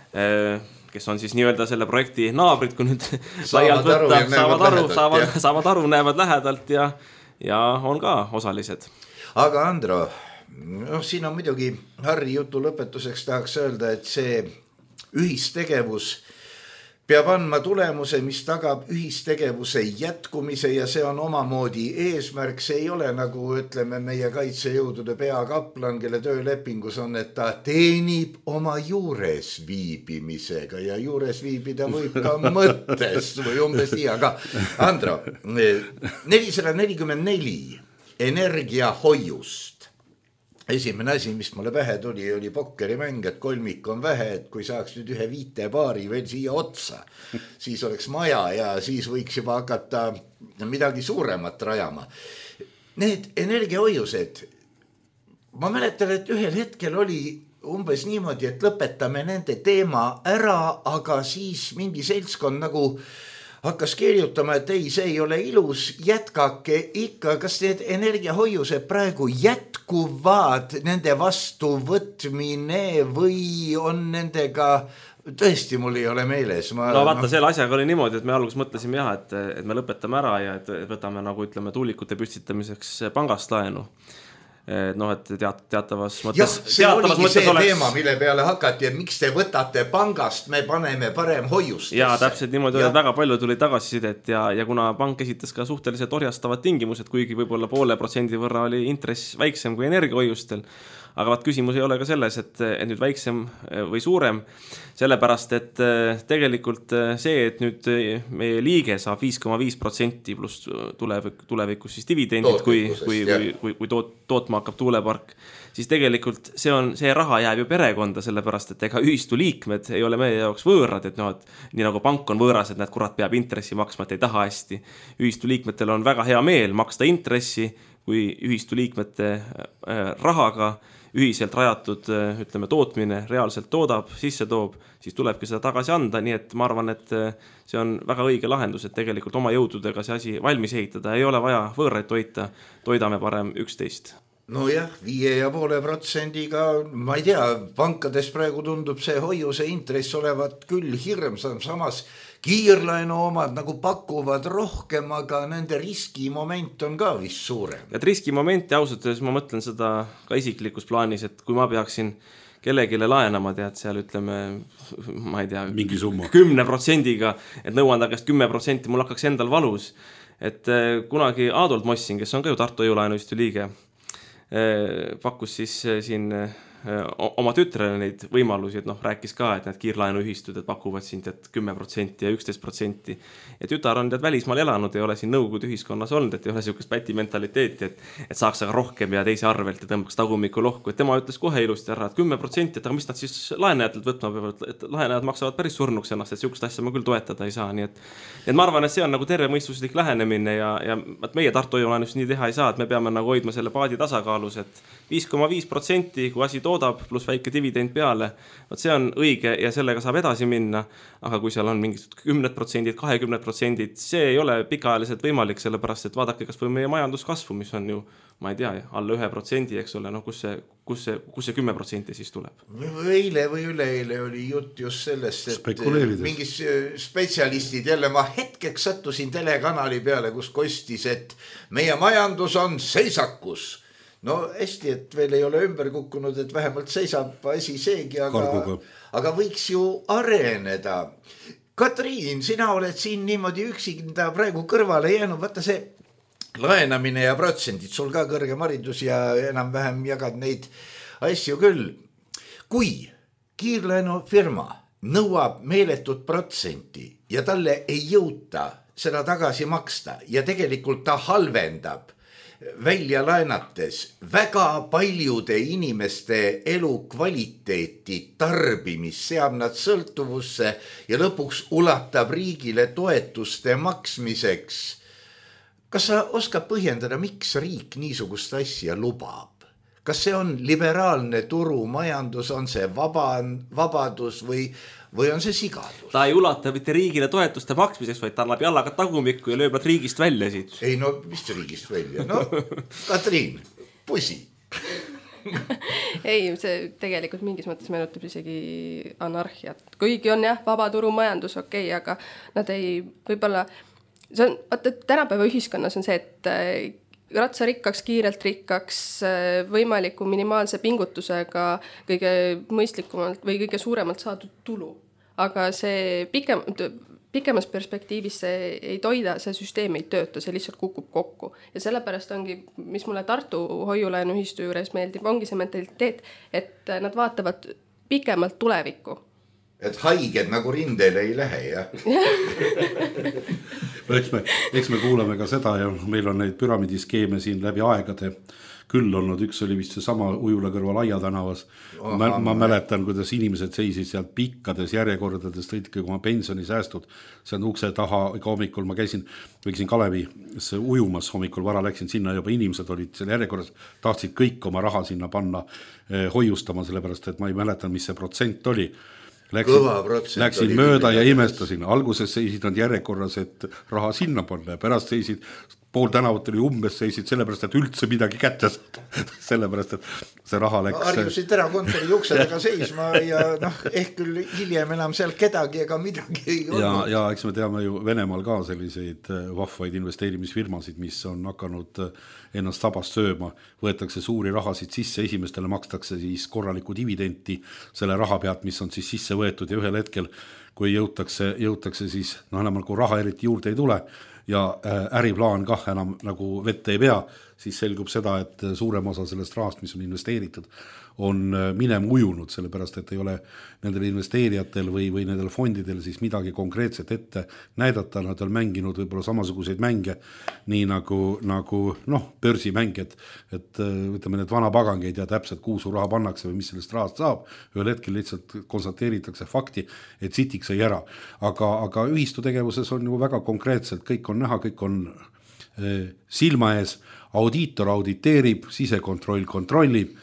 kes on siis nii-öelda selle projekti naabrid, kui nüüd laialt võtta, saavad aru, saavad, saavad aru, näevad lähedalt ja, ja on ka osalised. Aga Andro, noh, siin on muidugi Harri jutu lõpetuseks tahaks öelda, et see ühistegevus peab andma tulemuse, mis tagab ühistegevuse jätkumise ja see on omamoodi eesmärk. See ei ole nagu, ütleme, meie kaitsejõudude peakaplan, kelle töölepingus on, et ta teenib oma juures viibimisega ja juures viibida võib ka mõttes või umbes nii. Aga Andro, nelisada nelikümmend neli energiahoiust. Esimene asi, mis mulle pähe tuli, oli pokkerimäng, et kolmik on vähe, et kui saaks nüüd ühe viite paari veel siia otsa, siis oleks maja ja siis võiks juba hakata midagi suuremat rajama. Need energiahoiused, ma mäletan, et ühel hetkel oli umbes niimoodi, et lõpetame nende teema ära, aga siis mingi seltskond nagu hakkas kirjutama, et ei, see ei ole ilus, jätkake ikka, kas need energiahoiused praegu jätkuvad nende vastuvõtmine või on nendega, tõesti mul ei ole meeles. Ma, no vaata, selle asjaga oli niimoodi, et me alguses mõtlesime jah, et, et me lõpetame ära ja et võtame nagu ütleme tuulikute püstitamiseks pangast laenu. Noh, et teat, teatavas mõttes... Jah, see oligi see oleks... teema, mille peale hakati, et miks te võtate pangast, me paneme parem hoiustesse. Ja täpselt niimoodi, et väga palju tuli tagasisidet ja, ja kuna pank esitas ka suhteliselt orjastavad tingimused, kuigi võib-olla poole protsendi võrra oli intress väiksem kui energiahoiustel, aga vaat küsimus ei ole ka selles, et, et nüüd väiksem või suurem, sellepärast, et tegelikult see, et nüüd meie liige saab viis koma viis protsenti pluss tulevik, tulevikus siis dividendid, kui, kui, kui, kui, kui toot, tootma hakkab tuulepark, siis tegelikult see, on, see raha jääb ju perekonda, sellepärast, et ega ühistu liikmed ei ole meie jaoks võõrad, et noh, et nii nagu pank on võõras, et näed, kurat peab intressi maksma, et ei taha hästi. Ühistu liikmetel on väga hea meel maksta intressi, kui ühistu liikmete rahaga ühiselt rajatud, ütleme, tootmine reaalselt toodab, sisse toob, siis tulebki seda tagasi anda, nii et ma arvan, et see on väga õige lahendus, et tegelikult oma jõududega see asi valmis ehitada, ei ole vaja võõraid toita, toidame parem üksteist. No jah, viie ja poole protsendiga, ma ei tea, pankades praegu tundub see hoiuse intress olevat küll hirmsam, samas kiirlaenu omad nagu pakuvad rohkem, aga nende riskimoment on ka vist suurem. Et riskimomenti ausalt öeldes ma mõtlen seda ka isiklikus plaanis, et kui ma peaksin kellegile laenama, tead seal ütleme, ma ei tea, mingi summa kümne protsendiga, et nõuanda käest kümme protsenti, mul hakkaks endal valus. Et kunagi Adolt Mossin, kes on ka ju Tartu Jõulaenuühistu liige, pakkus siis siin oma tütrele neid võimalusi, et noh, rääkis ka, et need kiirlaenuühistud, et pakuvad siin tead kümme protsenti ja üksteist protsenti. Ja tütar on tead välismaal elanud, ei ole siin nõukogude ühiskonnas olnud, et ei ole niisugust päti mentaliteeti, et, et saaks aga rohkem ja teise arvelt ja tõmbaks tagumiku lohku. Et tema ütles kohe ilusti ära, et kümme protsenti, et aga mis nad siis laenajatelt võtma peavad, et laenajad maksavad päris surnuks ennast, et niisugust asja ma küll toetada ei saa. Nii et, et ma arvan, et see on nagu terve mõistuslik lähenemine ja, ja meie Tartu Jõulaenuühistu nii teha ei saa, et me peame nagu hoidma selle paadi tasakaalus, et viis koma viis protsenti, kui asi toodab, pluss väike dividend peale, võt see on õige ja sellega saab edasi minna, aga kui seal on mingid kümned protsendid, kahekümned protsendid, see ei ole pikaajaliselt võimalik, sellepärast, et vaadake kas või meie majanduskasvu, mis on ju, ma ei tea, alla ühe protsendi, eks ole, no kus see, kus see, kus see kümme protsenti siis tuleb? Eile või üleeile oli jutt just sellest, et mingis spetsialistid jälle, ma hetkeks sattusin telekanali peale, kus kostis, et meie majandus on seisakus. No hästi, et veel ei ole ümber kukkunud, et vähemalt seisab asi seegi, aga, aga võiks ju areneda. Katriin, sina oled siin niimoodi üksinda praegu kõrvale jäänud, vaata see laenamine ja protsendid, sul ka kõrgem haridus ja enam-vähem jagad neid asju küll. Kui kiirlaenufirma nõuab meeletut protsenti ja talle ei jõuta seda tagasi maksta ja tegelikult ta halvendab välja laenates väga paljude inimeste elukvaliteeti, tarbimist, seab nad sõltuvusse ja lõpuks ulatab riigile toetuste maksmiseks. Kas sa oskad põhjendada, miks riik niisugust asja lubab? kas see on liberaalne turumajandus, on see vaba, vabadus või, või on see sigadus? Ta ei ulata mitte riigile toetuste maksmiseks, vaid ta annab jallaga tagumikku ja lööb nad riigist välja siit. Ei no, mis riigist välja? No, Katriin, pusi. Ei, see tegelikult mingis mõttes meenutab isegi anarhiat. Kuigi on jah, vaba turumajandus, okei, okay, aga nad ei võib-olla... See on, vaata, tänapäeva ühiskonnas on see, et ratsa rikkaks, kiirelt rikkaks, võimaliku minimaalse pingutusega kõige mõistlikumalt või kõige suuremalt saadud tulu. Aga see pikem, pikemas perspektiivis see ei toida, see süsteem ei tööta, see lihtsalt kukub kokku. Ja sellepärast ongi, mis mulle Tartu hoiulaenu ühistu juures meeldib, ongi see mentaliteet, et nad vaatavad pikemalt tulevikku. Et haiged nagu rindele ei lähe, jah? eks, me, eks me kuuleme ka seda ja meil on neid püramiidiskeeme siin läbi aegade küll olnud. Üks oli vist see sama Ujula kõrval Aia tänavas. Oh, ma, ma mäletan, kuidas inimesed seisid sealt pikkades järjekordades, tõidki oma pensionisäästud. See on ukse taha, iga hommikul ma käisin, käisin Kalevis ujumas, hommikul vara läksin sinna, juba inimesed olid seal järjekorras, tahtsid kõik oma raha sinna panna eh, hoiustama, sellepärast et ma ei mäletan, mis see protsent oli. Läksin, läksin mööda ja imestasin. Alguses seisid nad järjekorras, et raha sinna panna ja pärast seisid, pool tänavat oli umbes seisid sellepärast, et üldse midagi kätte saada. Sellepärast, et see raha läks... Harjusid ära kontori uksedega seisma ja noh, ehk küll hiljem enam seal kedagi ega midagi ei olnud. Ja, ja eks me teame ju Venemaal ka selliseid vahvaid investeerimisfirmasid, mis on hakanud ennast sabast sööma. Võetakse suuri rahasid sisse, esimestele makstakse siis korraliku dividenti selle raha pealt, mis on siis sisse võetud ja ühel hetkel, kui jõutakse, jõutakse siis, noh enam kui raha eriti juurde ei tule ja äriplaan kah enam nagu vette ei pea, siis selgub seda, et suurem osa sellest rahast, mis on investeeritud, on minem ujunud, sellepärast, et ei ole nendel investeerijatel või, või nendel fondidel siis midagi konkreetset ette näidata, nad on mänginud võib-olla samasuguseid mänge, nii nagu, nagu noh, börsimänged, et ütleme, need vana pagang ei tea täpselt, kuhu su raha pannakse või mis sellest rahast saab, ühel hetkel lihtsalt konstateeritakse fakti, et sitik sai ära, aga, aga ühistu tegevuses on ju väga konkreetselt, kõik on näha, kõik on eh, silma ees, audiitor auditeerib, sisekontroll kontrollib,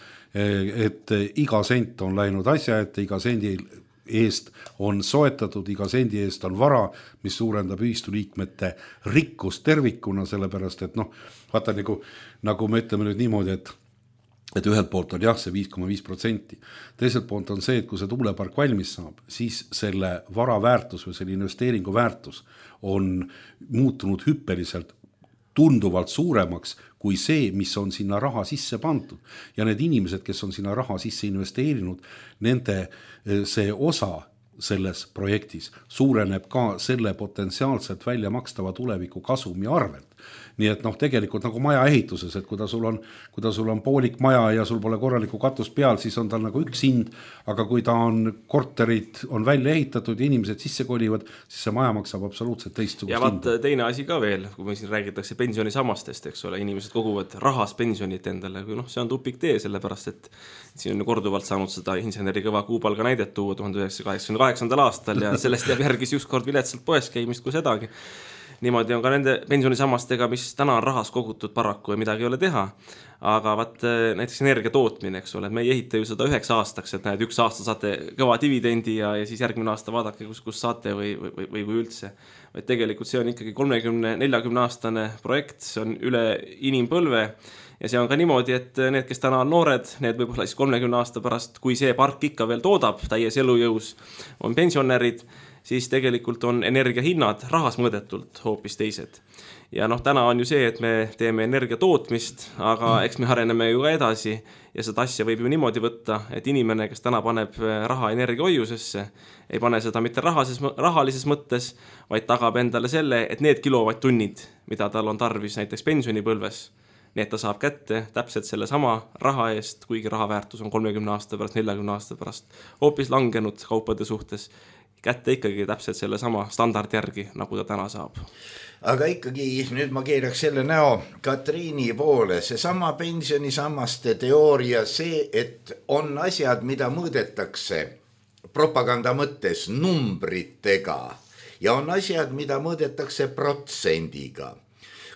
et iga sent on läinud asja ette, iga sendi eest on soetatud, iga sendi eest on vara, mis suurendab ühistu liikmete rikkust tervikuna, sellepärast, et noh, vaata nagu, nagu me ütleme nüüd niimoodi, et et ühelt poolt on jah, see viis koma viis protsenti. Teiselt poolt on see, et kui see tuulepark valmis saab, siis selle vara väärtus või selle investeeringu väärtus on muutunud hüppeliselt tunduvalt suuremaks kui see, mis on sinna raha sisse pandud. Ja need inimesed, kes on sinna raha sisse investeerinud, nende see osa selles projektis suureneb ka selle potentsiaalselt välja makstava tuleviku kasumi arvelt. Nii et noh, tegelikult nagu maja ehituses, et kui ta sul on, kui ta sul on poolik maja ja sul pole korraliku katus peal, siis on tal nagu üks hind, aga kui ta on korterid, on välja ehitatud ja inimesed sisse kolivad, siis see maja maksab absoluutselt teistsugust ja vaat teine asi ka veel, kui me siin räägitakse pensionisamastest, eks ole, inimesed koguvad rahas pensionit endale, kui noh, see on tupik tee, sellepärast, et siin on korduvalt saanud seda inseneri kõva kuupalga näidet tuua tuhande üheksasaja kaheksakümne kaheksandal aastal ja sellest jääb järgis just kord viletsalt poes käimist kui sedagi. Niimoodi on ka nende pensionisamastega, mis täna on rahas kogutud paraku ja midagi ei ole teha. Aga vaat näiteks energia tootmine, eks ole, et me ei ehita ju seda üheks aastaks, et näed, üks aasta saate kõva dividendi ja, ja siis järgmine aasta vaadake, kus, kus saate või, või, või, või üldse. Vaid tegelikult see on ikkagi kolmekümne neljakümne aastane projekt, see on üle inimpõlve ja see on ka niimoodi, et need, kes täna on noored, need võib-olla siis kolmekümne aasta pärast, kui see park ikka veel toodab täies elujõus, on pensionärid, siis tegelikult on energiahinnad rahas mõõdetult hoopis teised. Ja noh, täna on ju see, et me teeme energia tootmist, aga eks me areneme ju ka edasi ja seda asja võib ju niimoodi võtta, et inimene, kes täna paneb raha energiahoiusesse, ei pane seda mitte rahalises, rahalises mõttes, vaid tagab endale selle, et need kilovatt-tunnid, mida tal on tarvis näiteks pensionipõlves, need ta saab kätte täpselt selle sama raha eest, kuigi raha väärtus on kolmekümne aasta pärast, neljakümne aasta pärast hoopis langenud kaupade suhtes, kätte ikkagi täpselt selle sama standard järgi, nagu ta täna saab. Aga ikkagi nüüd ma keeraks selle näo Katriini poole, see sama pensionisammaste teooria, see, et on asjad, mida mõõdetakse propaganda mõttes numbritega ja on asjad, mida mõõdetakse protsendiga.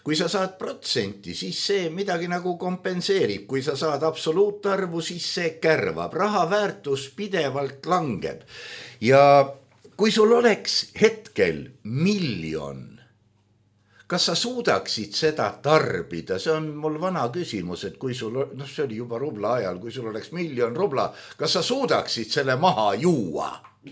kui sa saad protsenti, siis see midagi nagu kompenseerib, kui sa saad absoluutarvu, siis see kärvab, raha väärtus pidevalt langeb ja kui sul oleks hetkel miljon, kas sa suudaksid seda tarbida? See on mul vana küsimus, et kui sul, noh see oli juba rubla ajal, kui sul oleks miljon rubla, kas sa suudaksid selle maha juua?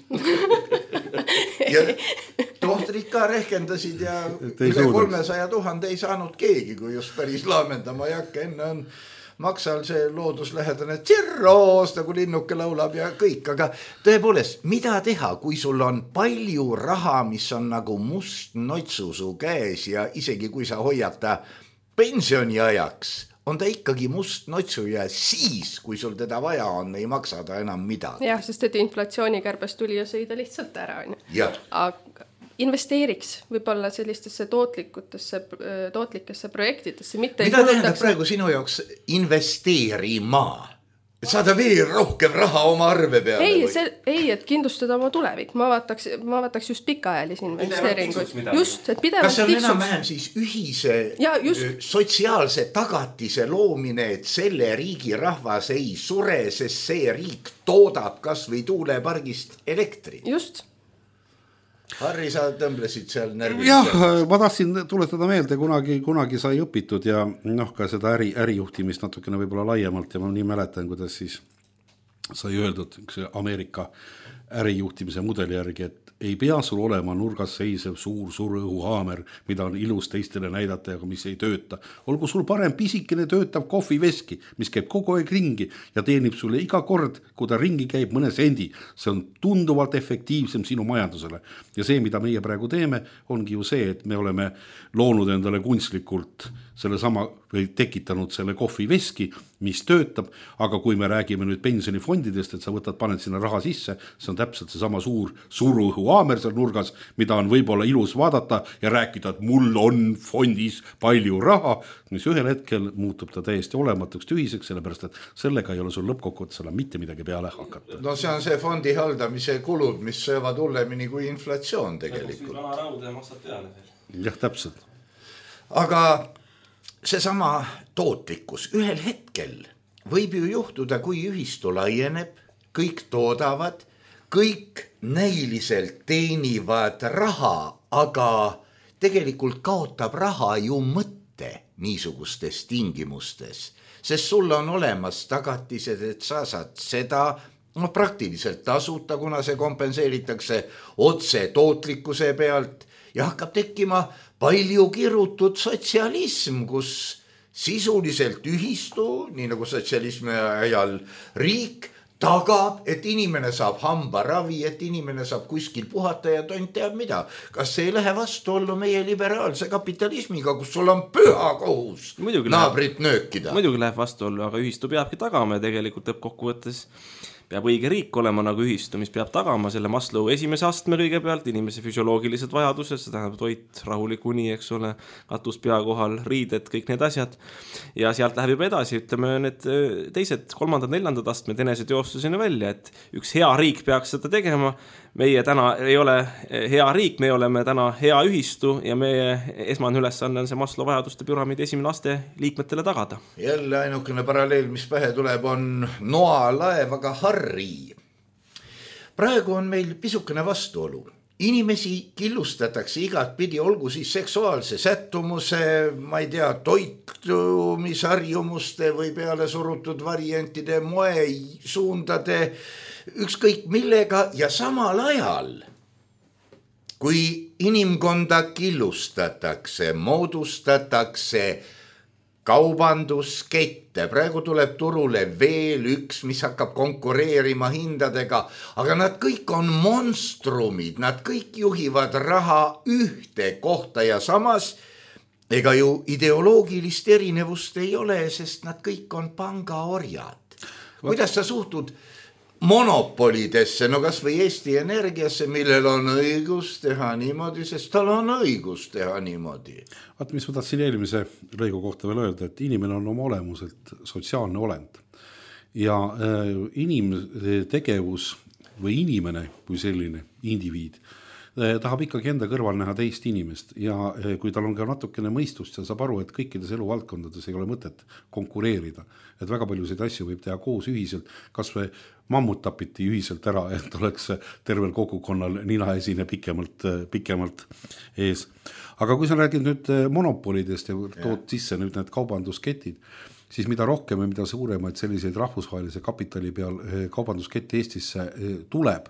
Ja tohtrid ka rehkendasid ja üle kolmesaja tuhande ei saanud keegi, kui just päris laamendama ei hakka, enne on maksal see looduslähedane tsirroos, nagu linnuke laulab ja kõik, aga tõepoolest, mida teha, kui sul on palju raha, mis on nagu must notsu su käes ja isegi kui sa hoiad ta pensioni ajaks, on ta ikkagi must notsu ja siis, kui sul teda vaja on, ei maksa ta enam midagi. Jah, sest et inflatsioonikärbest tuli ja sõida lihtsalt ära. Jah. Aga investeeriks võib-olla sellistesse tootlikutesse, tootlikesse projektidesse. Mitte mida tähendab praegu sinu jaoks investeerima? Et saada veel rohkem raha oma arve peale? Ei, see, ei, et kindlustada oma tulevik. Ma vaataks, ma vaataks just pikaajalisi investeeringuid. Just, et pidevalt kas see on enam vähem siis ühise just sotsiaalse tagatise loomine, et selle riigi rahvas ei sure, sest see riik toodab kas või tuulepargist elektri? Just. Harri, sa tõmblesid seal närvis. Jah, ma tahtsin tuletada meelde, kunagi, kunagi sai õpitud ja noh, ka seda äri, ärijuhtimist natukene võib-olla laiemalt ja ma nii mäletan, kuidas siis sai öeldud üks Ameerika ärijuhtimise mudeli järgi, et ei pea sul olema nurgas seisev suur surõuhaamer, mida on ilus teistele näidata, aga mis ei tööta. Olgu sul parem pisikene töötav kohviveski, mis käib kogu aeg ringi ja teenib sulle iga kord, kui ta ringi käib mõne sendi. See on tunduvalt efektiivsem sinu majandusele. Ja see, mida meie praegu teeme, ongi ju see, et me oleme loonud endale kunstlikult selle sama või tekitanud selle kohviveski, mis töötab, aga kui me räägime nüüd pensionifondidest, et sa võtad, paned sinna raha sisse, see on täpselt see sama suur suruõhuhaamer seal nurgas, mida on võib-olla ilus vaadata ja rääkida, et mul on fondis palju raha, mis ühel hetkel muutub ta täiesti olematuks tühiseks, sellepärast et sellega ei ole sul lõppkokkuvõttes mitte midagi peale hakata. No see on see fondi haldamise kulud, mis söövad hullemini kui inflatsioon tegelikult. Vana raude maksad peale veel. Jah, täpselt. Aga see sama tootlikkus ühel hetkel võib ju juhtuda, kui ühistu laieneb, kõik toodavad, kõik näiliselt teenivad raha, aga tegelikult kaotab raha ju mõtte niisugustes tingimustes, sest sul on olemas tagatised, et sa saad seda no, praktiliselt tasuta, kuna see kompenseeritakse otse tootlikkuse pealt ja hakkab tekkima palju kirutud sotsialism, kus sisuliselt ühistu, nii nagu sotsialismi ajal riik, tagab, et inimene saab hambaravi, et inimene saab kuskil puhata ja tont teab mida. Kas see ei lähe vastuollu meie liberaalse kapitalismiga, kus sul on püha kohus muidugi naabrit läheb, nöökida? Muidugi läheb vastuollu, aga ühistu peabki tagama ja tegelikult lõppkokkuvõttes peab õige riik olema nagu ühistu, mis peab tagama selle Maslow esimese astme kõigepealt, inimese füsioloogilised vajadused, see tähendab toit, rahulik uni, eks ole, katus pea kohal, riided, kõik need asjad. Ja sealt läheb juba edasi, ütleme need teised, kolmandad, neljandad astmed eneseteostuseni välja, et üks hea riik peaks seda tegema. Meie täna ei ole hea riik, me oleme täna hea ühistu ja meie esmane ülesanne on see Maslow vajaduste püramiidi esimene aste liikmetele tagada. Jälle ainukene paralleel, mis pähe tuleb, on noa laev, aga Harri. Praegu on meil pisukene vastuolu. Inimesi killustatakse igat pidi, olgu siis seksuaalse sättumuse, ma ei tea, toitumisharjumuste või peale surutud variantide, moe suundade, ükskõik millega ja samal ajal, kui inimkonda killustatakse, moodustatakse kaubanduskette, praegu tuleb turule veel üks, mis hakkab konkureerima hindadega, aga nad kõik on monstrumid, nad kõik juhivad raha ühte kohta ja samas ega ju ideoloogilist erinevust ei ole, sest nad kõik on pangaorjad. Kuidas sa suhtud monopolidesse, no kas või Eesti Energiasse, millel on õigus teha niimoodi, sest tal on õigus teha niimoodi. Vaat, mis ma tahtsin eelmise lõigu kohta veel öelda, et inimene on oma olemuselt sotsiaalne olend ja äh, inimtegevus või inimene kui selline indiviid tahab ikkagi enda kõrval näha teist inimest ja kui tal on ka natukene mõistust ja saab aru, et kõikides eluvaldkondades ei ole mõtet konkureerida, et väga paljusid asju võib teha koos ühiselt, kas või mammut tapiti ühiselt ära, et oleks tervel kogukonnal ninaesine pikemalt, pikemalt ees. Aga kui sa räägid nüüd monopolidest ja tood sisse nüüd need kaubandusketid, siis mida rohkem ja mida suuremaid selliseid rahvusvahelise kapitali peal kaubandusketi Eestisse tuleb,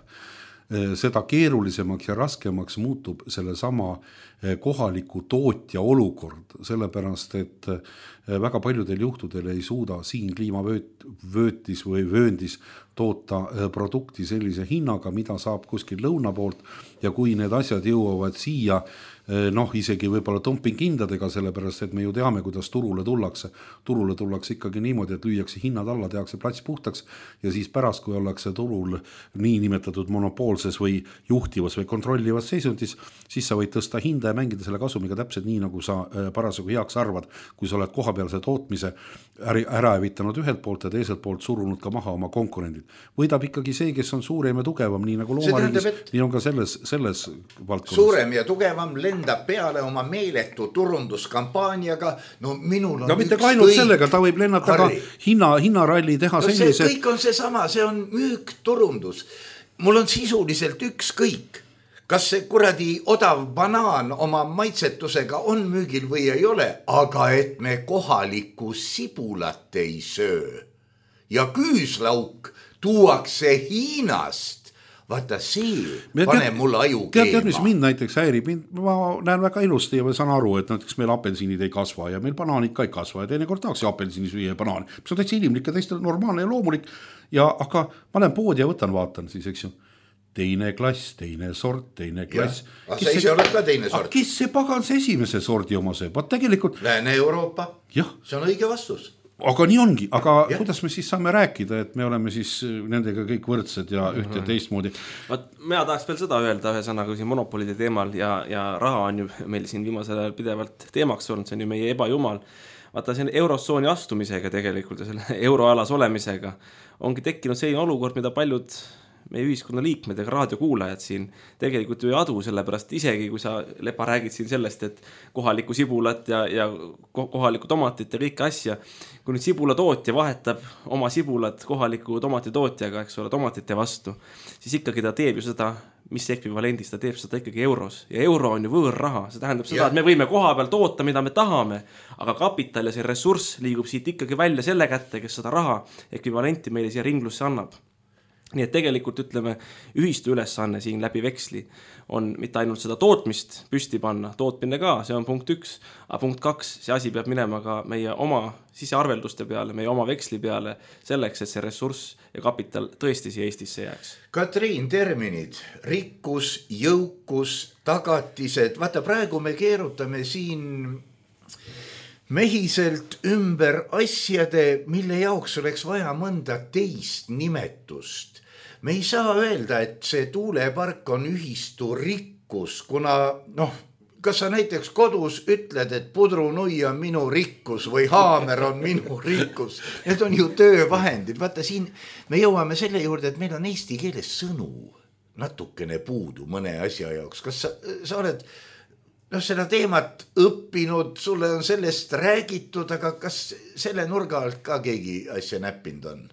seda keerulisemaks ja raskemaks muutub selle sama kohaliku tootja olukord, sellepärast, et väga paljudel juhtudel ei suuda siin kliimavöötis või vööndis toota produkti sellise hinnaga, mida saab kuskil lõuna poolt ja kui need asjad jõuavad siia, noh, isegi võib-olla dumpinghindadega, sellepärast, et me ju teame, kuidas turule tullakse. Turule tullakse ikkagi niimoodi, et lüüakse hinnad alla, tehakse plats puhtaks ja siis pärast, kui ollakse turul nii nimetatud monopoolses või juhtivas või kontrollivas seisundis, siis sa võid tõsta hinda ja mängida selle kasumiga täpselt nii, nagu sa parasjagu heaks arvad, kui sa oled kohapealse tootmise ära evitanud ühelt poolt ja teiselt poolt surunud ka maha oma konkurendid. Võidab ikkagi see, kes on suurem ja tugevam, nii nagu loomariigis, nii on ka selles, selles valdkonnas. Suurem ja tugevam lendab peale oma meeletu turunduskampaaniaga, no minul on no mitte ka ainult sellega, ta võib lennata ka hinna, hinnaralli teha no sellise. See kõik on see sama, see on müük turundus. Mul on sisuliselt üks kõik. Kas see kuradi odav banaan oma maitsetusega on müügil või ei ole, aga et me kohalikku sibulat ei söö ja küüslauk tuuakse Hiinast, vaata see pane mul aju keema. Tead, mis mind näiteks häirib, ma näen väga ilusti ja ma saan aru, et näiteks meil apelsinid ei kasva ja meil banaanid ka ei kasva ja teinekord tahaks apelsini süüa ja banaani, mis on täitsa inimlik ja täitsa normaalne ja loomulik ja aga ma lähen poodi ja võtan, vaatan siis, eks ju. Teine klass, teine sort, teine klass. Ja, sa ise oled ka teine sort. Kes see pagans esimese sordi oma see? Vaat tegelikult... Lääne-Euroopa, jah. See on õige vastus. Aga nii ongi, aga ja. Kuidas me siis saame rääkida, et me oleme siis nendega kõik võrdsed ja ühte mm-hmm. teistmoodi? Vaat, mina tahaks veel seda öelda ühe sõnaga siin monopolide teemal ja, ja raha on ju meil siin viimasel ajal pidevalt teemaks olnud, see on ju meie ebajumal. Vaata selle eurotsooni astumisega tegelikult ja selle euroalas olemisega ongi tekkinud selline olukord, mida paljud meie ühiskonna liikmed ja raadiokuulajad siin tegelikult ju ei adu, sellepärast isegi kui sa, Lepa, räägid siin sellest, et kohalikku sibulat ja, ja kohalikku tomatit ja kõike asja, kui nüüd sibulatootja vahetab oma sibulat kohaliku tomatitootjaga, eks ole, tomatite vastu, siis ikkagi ta teeb ju seda, mis ekvivalendis, ta teeb seda ikkagi euros ja euro on ju võõrraha, see tähendab seda, ja. Et me võime koha peal toota, mida me tahame, aga kapital ja see ressurss liigub siit ikkagi välja selle kätte, kes seda raha ekvivalenti meile siia ringlusse annab. Nii et tegelikult ütleme, ühistu ülesanne siin läbi veksli on mitte ainult seda tootmist püsti panna, tootmine ka, see on punkt üks, aga punkt kaks, see asi peab minema ka meie oma sisearvelduste peale, meie oma veksli peale, selleks, et see ressurss ja kapital tõesti siia Eestisse jääks. Katriin, terminid, rikkus, jõukus, tagatised, vaata praegu me keerutame siin mehiselt ümber asjade, mille jaoks oleks vaja mõnda teist nimetust. Me ei saa öelda, et see tuulepark on ühistu rikkus, kuna noh, kas sa näiteks kodus ütled, et pudrunui on minu rikkus või haamer on minu rikkus. Need on ju töövahendid. Vaata siin me jõuame selle juurde, et meil on eesti keeles sõnu natukene puudu mõne asja jaoks. Kas sa, sa oled noh, seda teemat õppinud, sulle on sellest räägitud, aga kas selle nurga alt ka keegi asja näppinud on?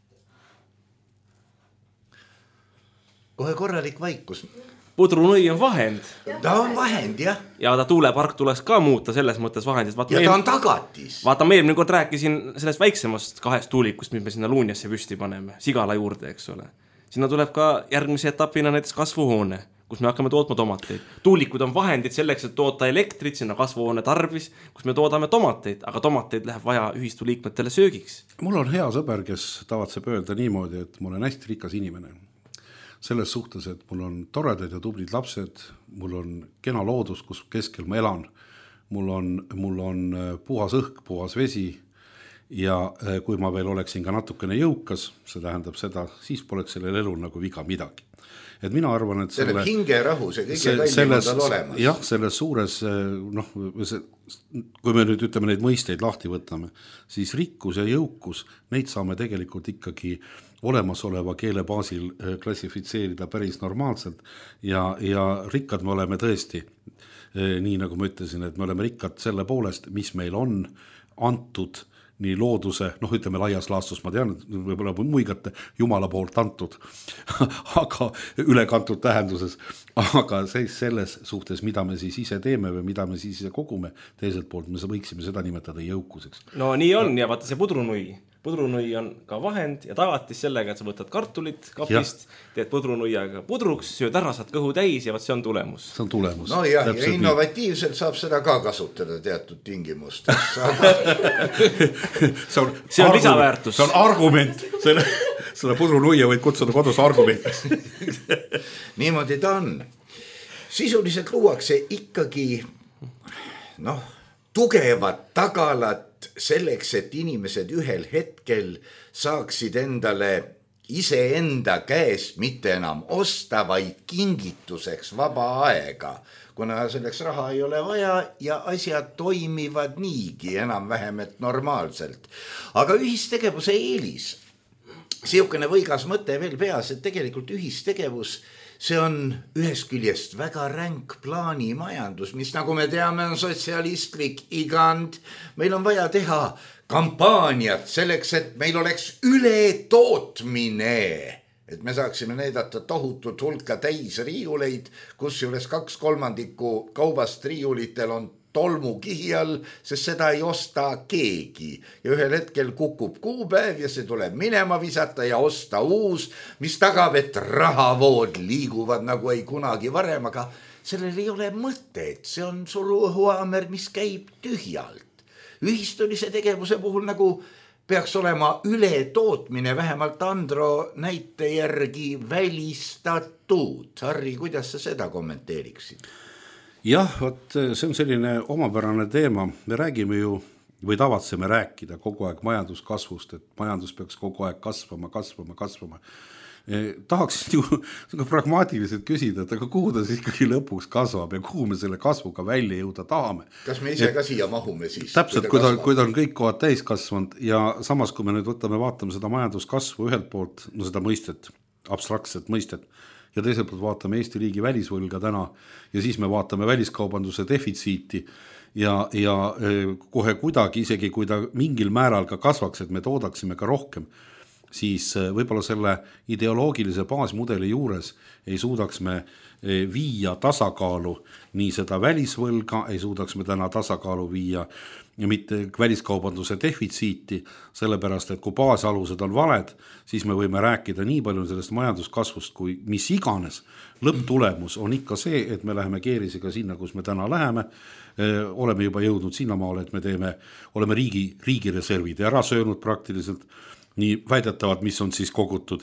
Kohe korralik vaikus. Pudrunui on vahend. Ta on vahend, jah. Ja ta tuulepark tuleks ka muuta selles mõttes vahendis. Vaata, ja ta on tagatis. Vaata, me eelmine kord rääkisin sellest väiksemast kahest tuulikust, mis me sinna Luunjasse püsti paneme, Sigala juurde, eks ole. Sinna tuleb ka järgmise etapina näiteks kasvuhoone, kus me hakkame tootma tomateid. Tuulikud on vahendid selleks, et toota elektrit sinna kasvuhoone tarbis, kus me toodame tomateid, aga tomateid läheb vaja ühistu liikmetele söögiks. Mul on hea sõber, kes tavatseb öelda niimoodi, et mul on hästi rikas inimene. Selles suhtes, et mul on toredad ja tublid lapsed, mul on kena loodus, kus keskel ma elan, mul on, mul on puhas õhk, puhas vesi ja kui ma veel oleksin ka natukene jõukas, see tähendab seda, siis poleks sellel elul nagu viga midagi. Et mina arvan, et selle hingerahu, see kõige see, kallim on tal olemas. Jah, selles suures, noh, see, kui me nüüd ütleme neid mõisteid lahti võtame, siis rikkus ja jõukus, neid saame tegelikult ikkagi olemasoleva keele baasil klassifitseerida päris normaalselt ja, ja rikkad me oleme tõesti, nii nagu ma ütlesin, et me oleme rikkad selle poolest, mis meil on antud nii looduse, noh ütleme laias laastus, ma tean, et võib-olla muigate Jumala poolt antud, aga ülekantud tähenduses, aga selles suhtes, mida me siis ise teeme või mida me siis ise kogume, teiselt poolt me võiksime seda nimetada jõukuseks. No nii on ja vaata see pudrunui. Pudrunui on ka vahend ja tagatis sellega, et sa võtad kartulit kapist, ja. Teed pudrunuiaga pudruks, sööd ära, saad kõhu täis ja vaat see on tulemus. See on tulemus. No jah, ja innovatiivselt saab seda ka kasutada teatud tingimustes. see on, see on lisaväärtus. See on argument. Selle, selle pudrunuia võid kutsuda kodus argumentiks. Niimoodi ta on. Sisuliselt luuakse ikkagi noh, tugevad tagalat selleks, et inimesed ühel hetkel saaksid endale iseenda käest mitte enam osta, vaid kingituseks vaba aega, kuna selleks raha ei ole vaja ja asjad toimivad niigi enam-vähem et normaalselt. Aga ühistegevuse eelis, siukene võigas mõte veel peas, et tegelikult ühistegevus see on ühest küljest väga ränk plaanimajandus, mis nagu me teame on sotsialistlik igand. Meil on vaja teha kampaaniat selleks, et meil oleks ületootmine, et me saaksime näidata tohutut hulka täis riiuleid, kus juures kaks kolmandikku kaubast riiulitel on tolmukihi all, sest seda ei osta keegi ja ühel hetkel kukub kuupäev ja see tuleb minema visata ja osta uus, mis tagab, et rahavood liiguvad nagu ei kunagi varem, aga sellel ei ole mõtet, see on sul õhuhaamer, mis käib tühjalt. Ühistulise tegevuse puhul nagu peaks olema ületootmine, vähemalt Andro näite järgi välistatud. Harri, kuidas sa seda kommenteeriksid? Jah, võt, see on selline omapärane teema. Me räägime ju või tavatseme rääkida kogu aeg majanduskasvust, et majandus peaks kogu aeg kasvama, kasvama, kasvama. Eh, tahaks ju pragmaatiliselt küsida, et aga kuhu ta siis ikkagi lõpuks kasvab ja kuhu me selle kasvuga välja jõuda tahame. Kas me ise et, ka siia mahume siis? Täpselt, kui ta, kui ta on kõik kohad täis kasvanud ja samas, kui me nüüd võtame, vaatame seda majanduskasvu ühelt poolt, no seda mõistet, abstraktset mõistet, ja teiselt poolt vaatame Eesti riigi välisvõlga täna ja siis me vaatame väliskaubanduse defitsiiti ja, ja kohe kuidagi, isegi kui ta mingil määral ka kasvaks, et me toodaksime ka rohkem, siis võib-olla selle ideoloogilise baasmudeli juures ei suudaks me viia tasakaalu nii seda välisvõlga, ei suudaks me täna tasakaalu viia ja mitte väliskaubanduse defitsiiti, sellepärast, et kui baasalused on valed, siis me võime rääkida nii palju sellest majanduskasvust, kui mis iganes. Lõpptulemus on ikka see, et me läheme keerisega sinna, kus me täna läheme. Oleme juba jõudnud sinnamaale, et me teeme, oleme riigi, riigi reservid ära söönud praktiliselt, nii väidetavad, mis on siis kogutud.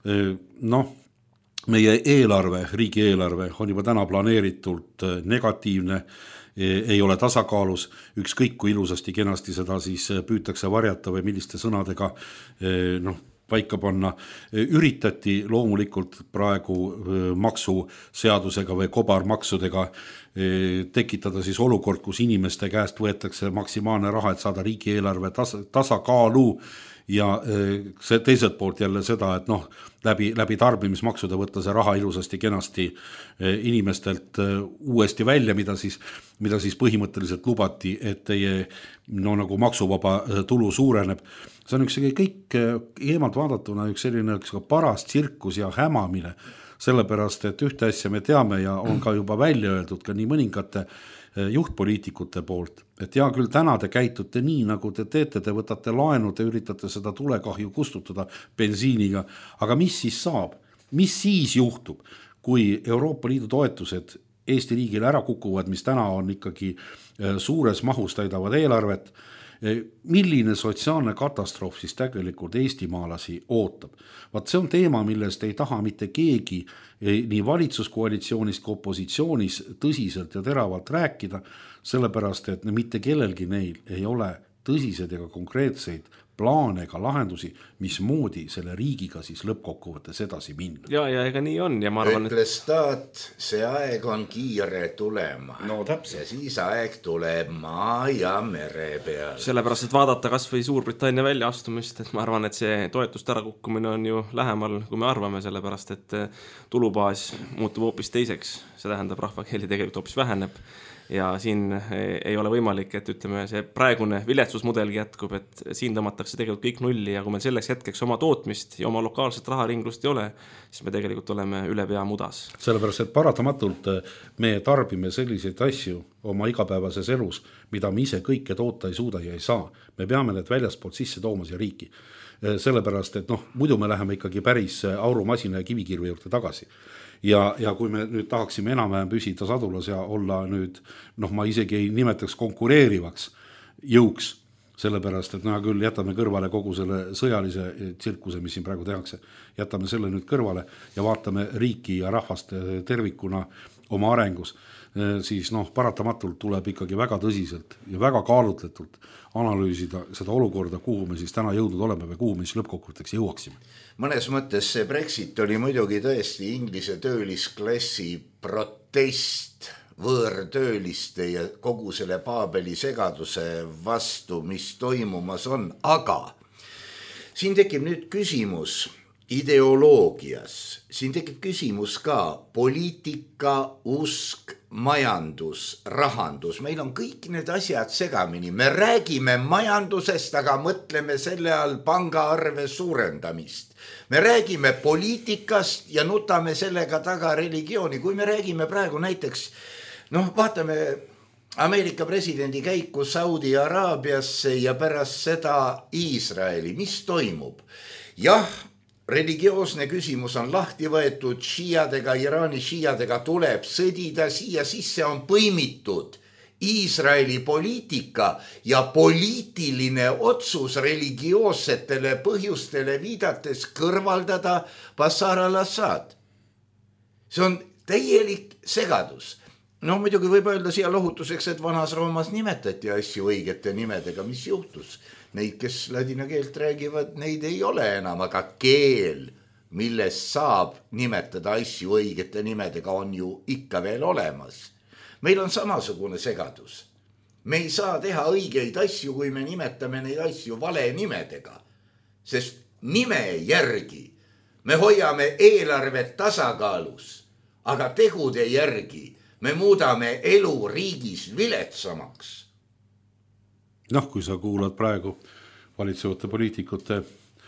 Noh, meie eelarve, riigi eelarve on juba täna planeeritult negatiivne, ei ole tasakaalus, ükskõik kui ilusasti kenasti seda siis püütakse varjata või milliste sõnadega noh, paika panna. Üritati loomulikult praegu maksuseadusega või kobarmaksudega tekitada siis olukord, kus inimeste käest võetakse maksimaalne raha, et saada riigieelarve tas- tasakaalu ja see teiselt poolt jälle seda, et noh, läbi, läbi tarbimismaksude võtta see raha ilusasti kenasti inimestelt uuesti välja, mida siis, mida siis põhimõtteliselt lubati, et teie no, nagu maksuvaba tulu suureneb. See on üks kõik eemalt vaadatuna üks selline üks paras tsirkus ja hämamine, sellepärast, et ühte asja me teame ja on ka juba välja öeldud ka nii mõningate juhtpoliitikute poolt, et ja küll täna te käitute nii, nagu te teete, te võtate laenu, te üritate seda tulekahju kustutada bensiiniga, aga mis siis saab? Mis siis juhtub, kui Euroopa Liidu toetused Eesti riigile ära kukuvad, mis täna on ikkagi suures mahus täidavad eelarvet, milline sotsiaalne katastroof siis tegelikult eestimaalasi ootab? Vaat see on teema, millest ei taha mitte keegi nii valitsuskoalitsioonis kui opositsioonis tõsiselt ja teravalt rääkida, sellepärast, et mitte kellelgi neil ei ole tõsised ega konkreetseid plaane ega lahendusi, mismoodi selle riigiga siis lõppkokkuvõttes edasi minna. Ja, ja ega nii on ja ma arvan, ütles taat, see aeg on kiire tulema. No täpselt. Ja siis aeg tuleb maa ja mere peal. Sellepärast, et vaadata kas või Suurbritannia väljaastumist, et ma arvan, et see toetuste ärakukkumine on ju lähemal, kui me arvame, sellepärast, et tulubaas muutub hoopis teiseks. See tähendab, rahvakeeli tegelikult hoopis väheneb. Ja siin ei ole võimalik, et ütleme, see praegune viletsusmudelgi jätkub, et siin tõmmatakse tegelikult kõik nulli ja kui meil selleks hetkeks oma tootmist ja oma lokaalset raharinglust ei ole, siis me tegelikult oleme üle pea mudas. Sellepärast, et paratamatult me tarbime selliseid asju oma igapäevases elus, mida me ise kõike toota ei suuda ja ei saa. Me peame need väljaspoolt sisse tooma siia riiki. Sellepärast, et noh, muidu me läheme ikkagi päris aurumasina ja kivikirvi juurde tagasi. Ja, ja kui me nüüd tahaksime enam-vähem püsida sadulas ja olla nüüd, noh, ma isegi ei nimetaks konkureerivaks jõuks, sellepärast, et no küll jätame kõrvale kogu selle sõjalise tsirkuse, mis siin praegu tehakse, jätame selle nüüd kõrvale ja vaatame riiki ja rahvast tervikuna oma arengus, siis noh, paratamatult tuleb ikkagi väga tõsiselt ja väga kaalutletult analüüsida seda olukorda, kuhu me siis täna jõudnud oleme või kuhu me siis lõppkokkuvõtteks jõuaksime. Mõnes mõttes see Brexit oli muidugi tõesti Inglise töölisklassi protest võõrtööliste ja kogu selle Paabeli segaduse vastu, mis toimumas on, aga siin tekib nüüd küsimus ideoloogias, siin tekib küsimus ka poliitika, usk, majandus, rahandus, meil on kõik need asjad segamini, me räägime majandusest, aga mõtleme selle all pangaarve suurendamist. Me räägime poliitikast ja nutame sellega taga religiooni, kui me räägime praegu näiteks, noh, vaatame Ameerika presidendi käiku Saudi Araabiasse ja pärast seda Iisraeli, mis toimub? Jah, religioosne küsimus on lahti võetud, šiiadega, Iraani šiiadega tuleb sõdida, siia sisse on põimitud Iisraeli poliitika ja poliitiline otsus religioossetele põhjustele viidates kõrvaldada Bashar al-Assad. See on täielik segadus. No muidugi võib öelda siia lohutuseks, et vanas Roomas nimetati asju õigete nimedega, mis juhtus. Neid, kes ladina keelt räägivad, neid ei ole enam, aga keel, milles saab nimetada asju õigete nimedega, on ju ikka veel olemas. Meil on samasugune segadus. Me ei saa teha õigeid asju, kui me nimetame neid asju vale nimedega, sest nime järgi me hoiame eelarvet tasakaalus, aga tegude järgi me muudame elu riigis viletsamaks. Noh, kui sa kuulad praegu valitsevate poliitikute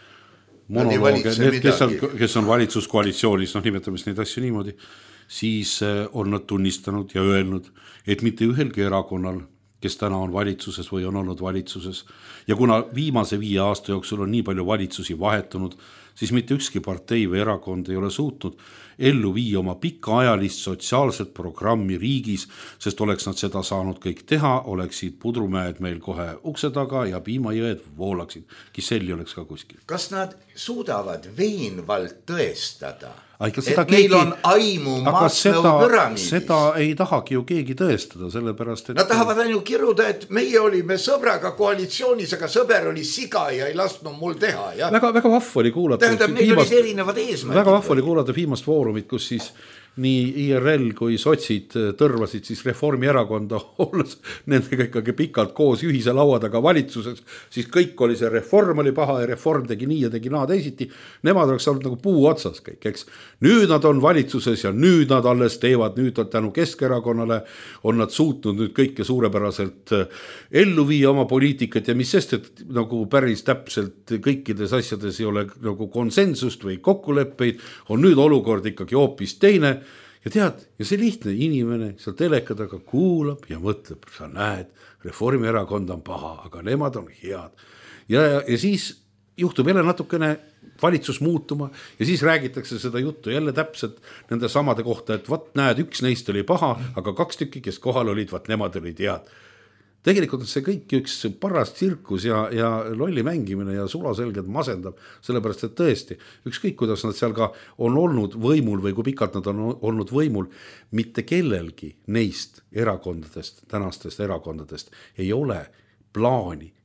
monolooge, need, kes on, kes on valitsuskoalitsioonis, noh nimetame neid asju niimoodi, siis on nad tunnistanud ja öelnud, et mitte ühelgi erakonnal, kes täna on valitsuses või on olnud valitsuses, ja kuna viimase viie aasta jooksul on nii palju valitsusi vahetunud, siis mitte ükski partei või erakond ei ole suutnud ellu viia oma pikaajalist sotsiaalset programmi riigis, sest oleks nad seda saanud kõik teha, oleksid pudrumäed meil kohe ukse taga ja piimajõed voolaksid. Kiselli oleks ka kuskil. Kas nad suudavad veenvalt tõestada, et keegi, meil on aimu Maslow püramiidis? Seda ei tahagi ju keegi tõestada, sellepärast, et... Nad tahavad ainult kiruda, et meie olime sõbraga koalitsioonis, aga sõber oli siga ja ei lasknud mul teha. Ja? Väga, väga vahv oli kuulata. Tähendab, meil viimast, olid erinevad eesmärgid. Väga vahv oli kuulata viimast foorumit, kus siis nii I R L kui sotsid tõrvasid siis Reformierakonda olles nendega ikkagi pikalt koos ühise laua taga valitsuses, siis kõik oli see reform oli paha ja reform tegi nii ja tegi naa teisiti, nemad oleks olnud nagu puu otsas kõik, eks. Nüüd nad on valitsuses ja nüüd nad alles teevad, nüüd tänu Keskerakonnale on nad suutnud nüüd kõike suurepäraselt ellu viia oma poliitikat ja mis sest, et nagu päris täpselt kõikides asjades ei ole nagu konsensust või kokkuleppeid, on nüüd olukord ikkagi hoopis teine. Ja tead, ja see lihtne inimene seal telekadaga kuulab ja mõtleb, sa näed, Reformierakond on paha, aga nemad on head. Ja, ja, ja siis juhtub jälle natukene valitsus muutuma ja siis räägitakse seda juttu jälle täpselt nende samade kohta, et vat näed, üks neist oli paha, aga kaks tükki, kes kohal olid, vat nemad olid head. Tegelikult on see kõik üks paras tsirkus ja, ja lolli mängimine ja sulaselgelt masendab, sellepärast et tõesti, ükskõik kuidas nad seal ka on olnud võimul või kui pikalt nad on olnud võimul, mitte kellelgi neist erakondadest, tänastest erakondadest ei ole plaani,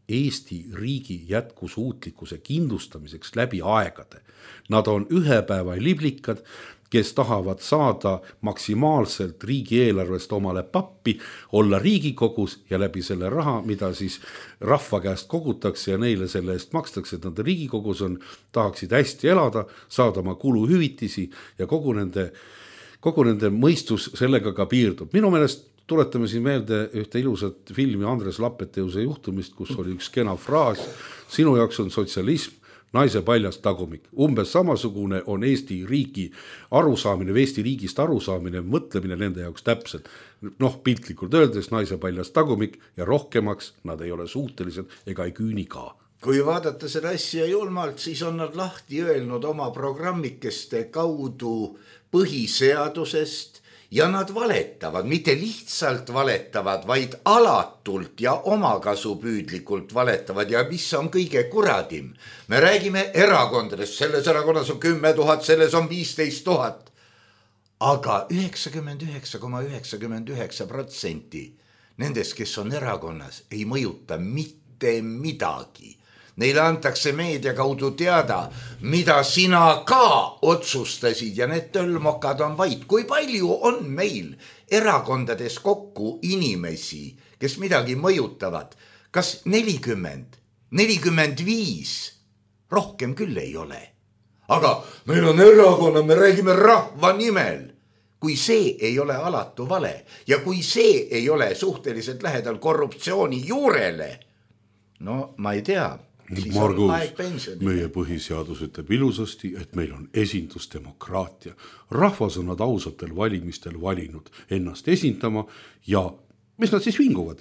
Eesti riigi jätkusuutlikkuse kindlustamiseks läbi aegade. Nad on ühe päeva liblikad, kes tahavad saada maksimaalselt riigieelarvest omale pappi, olla Riigikogus ja läbi selle raha, mida siis rahva käest kogutakse ja neile selle eest makstakse, et nad Riigikogus on, tahaksid hästi elada, saada oma kuluhüvitisi ja kogu nende, kogu nende mõistus sellega ka piirdub. Minu meelest tuletame siin meelde ühte ilusat filmi Andres Lappeteuse juhtumist, kus oli üks kena fraas, sinu jaoks on sotsialism, naise paljas tagumik. Umbes samasugune on Eesti riigi arusaamine, või Eesti riigist arusaamine, mõtlemine nende jaoks täpselt. Noh, piltlikult öeldes naise paljas tagumik ja rohkemaks nad ei ole suutelised ega ei küüni ka. Kui vaadata seda asja julmalt, siis on nad lahti öelnud oma programmikeste kaudu põhiseadusest ja nad valetavad, mitte lihtsalt valetavad, vaid alatult ja omakasupüüdlikult valetavad ja mis on kõige kuradim. Me räägime erakondadest, selles erakonnas on kümme tuhat, selles on viisteist tuhat. Aga üheksakümmend üheksa koma üheksakümmend üheksa protsenti nendest, kes on erakonnas, ei mõjuta mitte midagi. Neile antakse meedia kaudu teada, mida sina ka otsustasid ja need tölmokad on vaid. Kui palju on meil erakondades kokku inimesi, kes midagi mõjutavad? Kas nelikümmend, nelikümmend viis? Rohkem küll ei ole. Aga meil on erakonna, me räägime rahva nimel. Kui see ei ole alatu vale ja kui see ei ole suhteliselt lähedal korruptsiooni juurele, no ma ei tea. Margus, meie põhiseadus ütleb ilusasti, et meil on esindusdemokraatia. Rahvas on nad ausatel valimistel valinud ennast esindama ja mis nad siis vinguvad?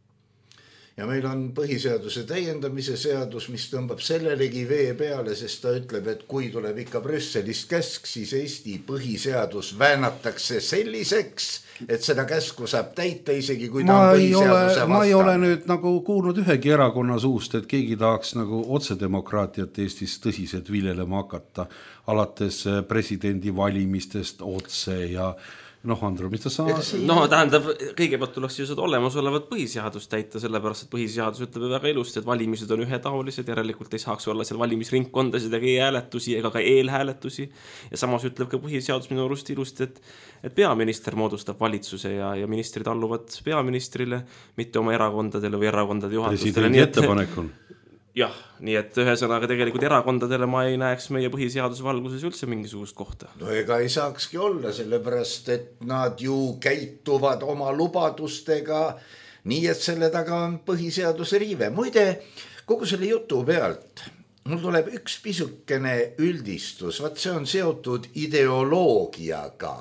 Ja meil on põhiseaduse täiendamise seadus, mis tõmbab sellelegi vee peale, sest ta ütleb, et kui tuleb ikka Brüsselist käsk, siis Eesti põhiseadus väänatakse selliseks, et seda käsku saab täita isegi, kui ta ma on põhiseaduse vastaan. Ma ei ole nüüd nagu kuulnud ühegi erakonna suust, et keegi tahaks nagu otsedemokraatiat Eestis tõsiselt viljelema hakata, alates presidendi valimistest otse ja noh, Andro, mis ta saa? No tähendab, kõigepealt tuleks ju seda olemasolevat põhiseadust täita, sellepärast, et põhiseadus ütleb väga ilusti, et valimised on ühetaolised, järelikult ei saaks olla seal valimisringkondasid ega e-hääletusi ega ka eelhääletusi. Ja samas ütleb ka põhiseadus minu arust ilusti, et, et peaminister moodustab valitsuse ja, ja ministrid alluvad peaministrile, mitte oma erakondadele või erakondade juhatustele. Presidendi ettepanek on. Jah, nii et ühesõnaga tegelikult erakondadele ma ei näeks meie põhiseaduse valguses üldse mingisugust kohta. No ega ei saakski olla, sellepärast, et nad ju käituvad oma lubadustega, nii et selle taga on põhiseaduse riive. Muide, kogu selle jutu pealt mul tuleb üks pisukene üldistus, vaat see on seotud ideoloogiaga.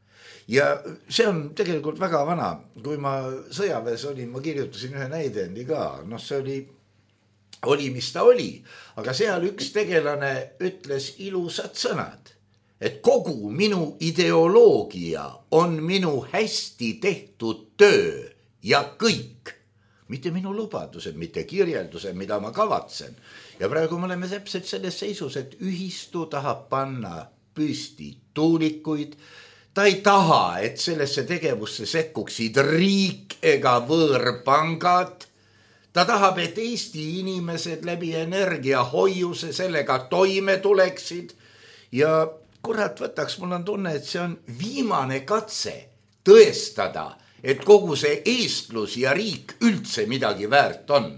Ja see on tegelikult väga vana. Kui ma sõjaväes olin, ma kirjutasin ühe näidendi ka, noh see oli oli, mis ta oli, aga seal üks tegelane ütles ilusad sõnad, et kogu minu ideoloogia on minu hästi tehtud töö ja kõik, mitte minu lubadused, mitte kirjeldused, mida ma kavatsen. Ja praegu me oleme täpselt selles seisus, et ühistu tahab panna püsti tuulikuid, ta ei taha, et sellesse tegevusse sekkuksid riik ega võõrpangad. Ta tahab, et Eesti inimesed läbi energia hoiuse sellega toime tuleksid ja kurat võtaks, mul on tunne, et see on viimane katse tõestada, et kogu see eestlus ja riik üldse midagi väärt on.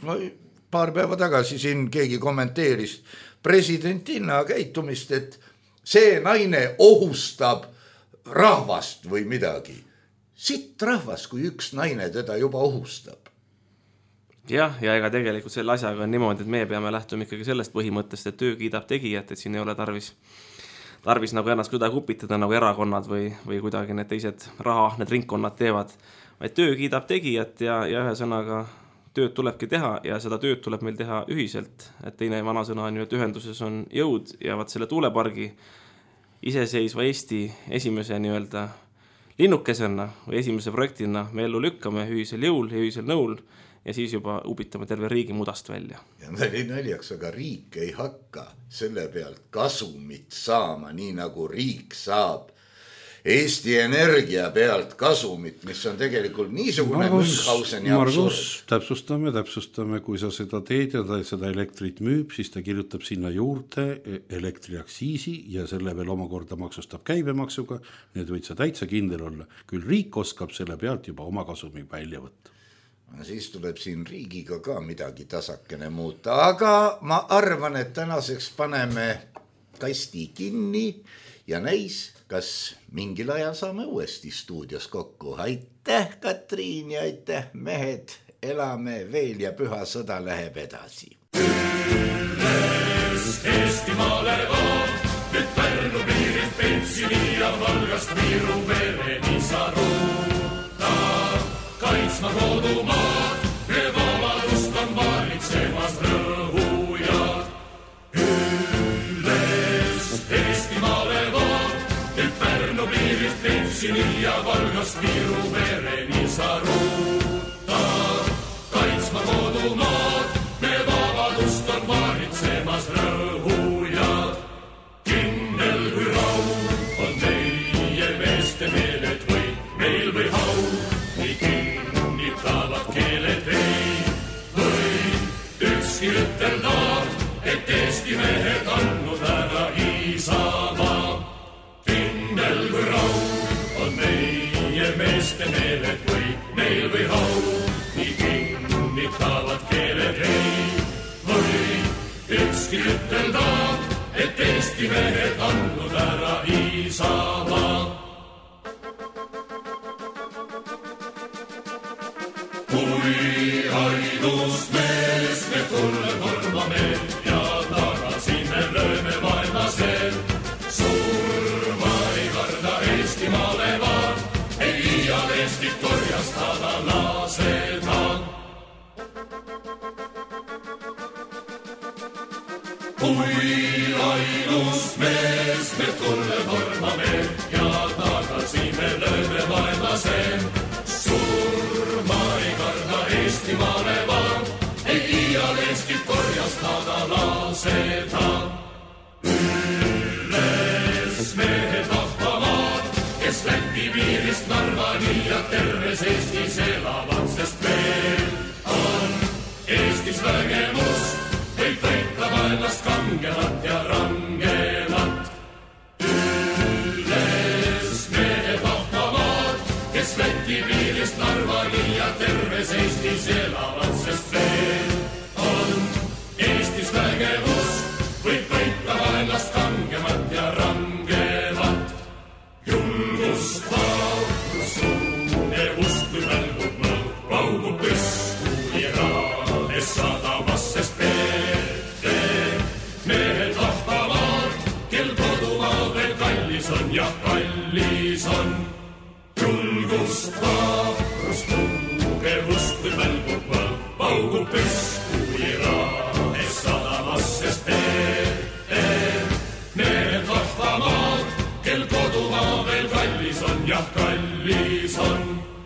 Paar päeva tagasi siin keegi kommenteeris presidentina käitumist, et see naine ohustab rahvast või midagi. Sitt rahvas, kui üks naine teda juba ohustab. Jah, ja ega tegelikult selle asjaga on niimoodi, et meie peame lähtuma ikkagi sellest põhimõttest, et töö kiidab tegijat, et siin ei ole tarvis, tarvis nagu ennast kuidagi upitada nagu erakonnad või, või kuidagi need teised raha, need ringkonnad teevad, vaid töö kiidab tegijat ja, ja ühe sõnaga tööd tulebki teha ja seda tööd tuleb meil teha ühiselt, et teine vana sõna on ju, et ühenduses on jõud ja vaat selle tuulepargi iseseisva Eesti esimese nii-öelda linnukesena või esimese projektina me ellu lükkame ühisel jõul ja ühisel nõul ja siis juba upitame terve riigi mudast välja. Ja nali naljaks, aga riik ei hakka selle pealt kasumit saama, nii nagu riik saab Eesti Energia pealt kasumit, mis on tegelikult niisugune Münchhauseni absurd. Margus, täpsustame, täpsustame, kui sa seda teed ja ta seda elektrit müüb, siis ta kirjutab sinna juurde elektriaksiisi ja selle veel omakorda maksustab käibemaksuga, need võid sa täitsa kindel olla. Küll riik oskab selle pealt juba oma kasumi välja võtta. Siis tuleb siin riigiga ka midagi tasakene muuta, aga ma arvan, et tänaseks paneme kasti kinni ja näis, kas mingil ajal saame uuesti stuudios kokku. Aitäh, Katriin, ja aitäh, mehed. Elame veel ja püha sõda läheb edasi. Ülles Eestimaale vaan, nüüd Pärnu piirilt Pentsini ja Valgast Viru vereni sa ruuta. Kaitsma kodumaad, me vabadust on valitsemas rõhujad. Ülles Eestimaale vaan, Pärnu piirilt Pentsini ja Valgast Viru vereni sa ruuta. Kaitsma kodumaad, me vabadust on valitsemas rõhujad. Kindel kui raud on meie meeste meeled või meil või hau, nii kinnitavad keeled ei või ükski ütelda, et Eesti mehed andnud ära Isamaa. Kindel kui raud on meie meeste meeled või meil või hau, nii kinnitavad keeled ei või ükski ütelda, et Eesti mehed andnud ära Isamaa. Kui ainus mees me tulle tormame ja tagasi me lööme vaenlasel, surma ei karda Eestimaale vaan, ei iial Eestit korjastada lasetaan. Kui ainus mees me tulle tormame ja tagasi me lööme vaenlasel, surma ei karda Eestimaale vaan, ei iial Eestit korjastada lasetaan. Ülles mehed vahvamaad, kes Läti piirist Narvani ja terves Eestis elavad, sest veel on Eestis vägevust, võib võita vaenlast kangemat ja rangemat. Ülles mehed vahvamaad, kes Läti piirist Narvani ja terves Eestis elavad, sest veel on Eestis vägevust, võib võita vaenlast kangemat ja rangemat. Julgust vaadus suune ustu välgub mõõg, vaugub püsku Iraanes sadamas, sest peete mehed vahvamaad, kel kodumaa veel kallis on ja kallis on. Julgust vaadus suune ustu välgub mõõg, vaugub püsku Iraanes sadamas, sest peete mehed vahvamaad, kel kodumaa veel kallis on ja kallis on.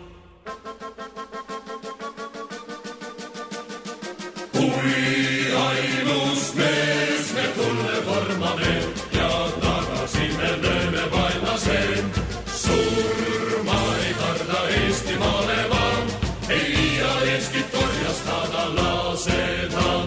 Kui ainus mees me tulle tormame ja tagasi me lööme vaenlasel, surma ei karda Eestimaale vaan, ei iial Eestit korjastada lasetaan.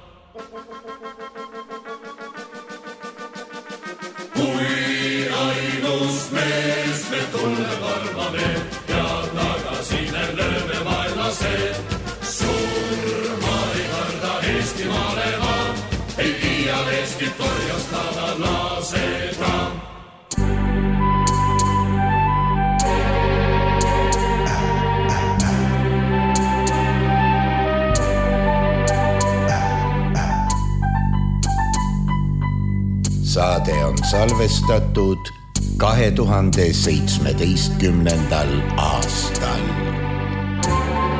Kui ainus mees me tulle tormame ja tagasi me lööme vaenlasel, surma ei karda Eestimaale vaan, ei iial Eestit korjastada lasetaan. Saade on salvestatud kahe tuhande seitsmeteistkümnendal aastal.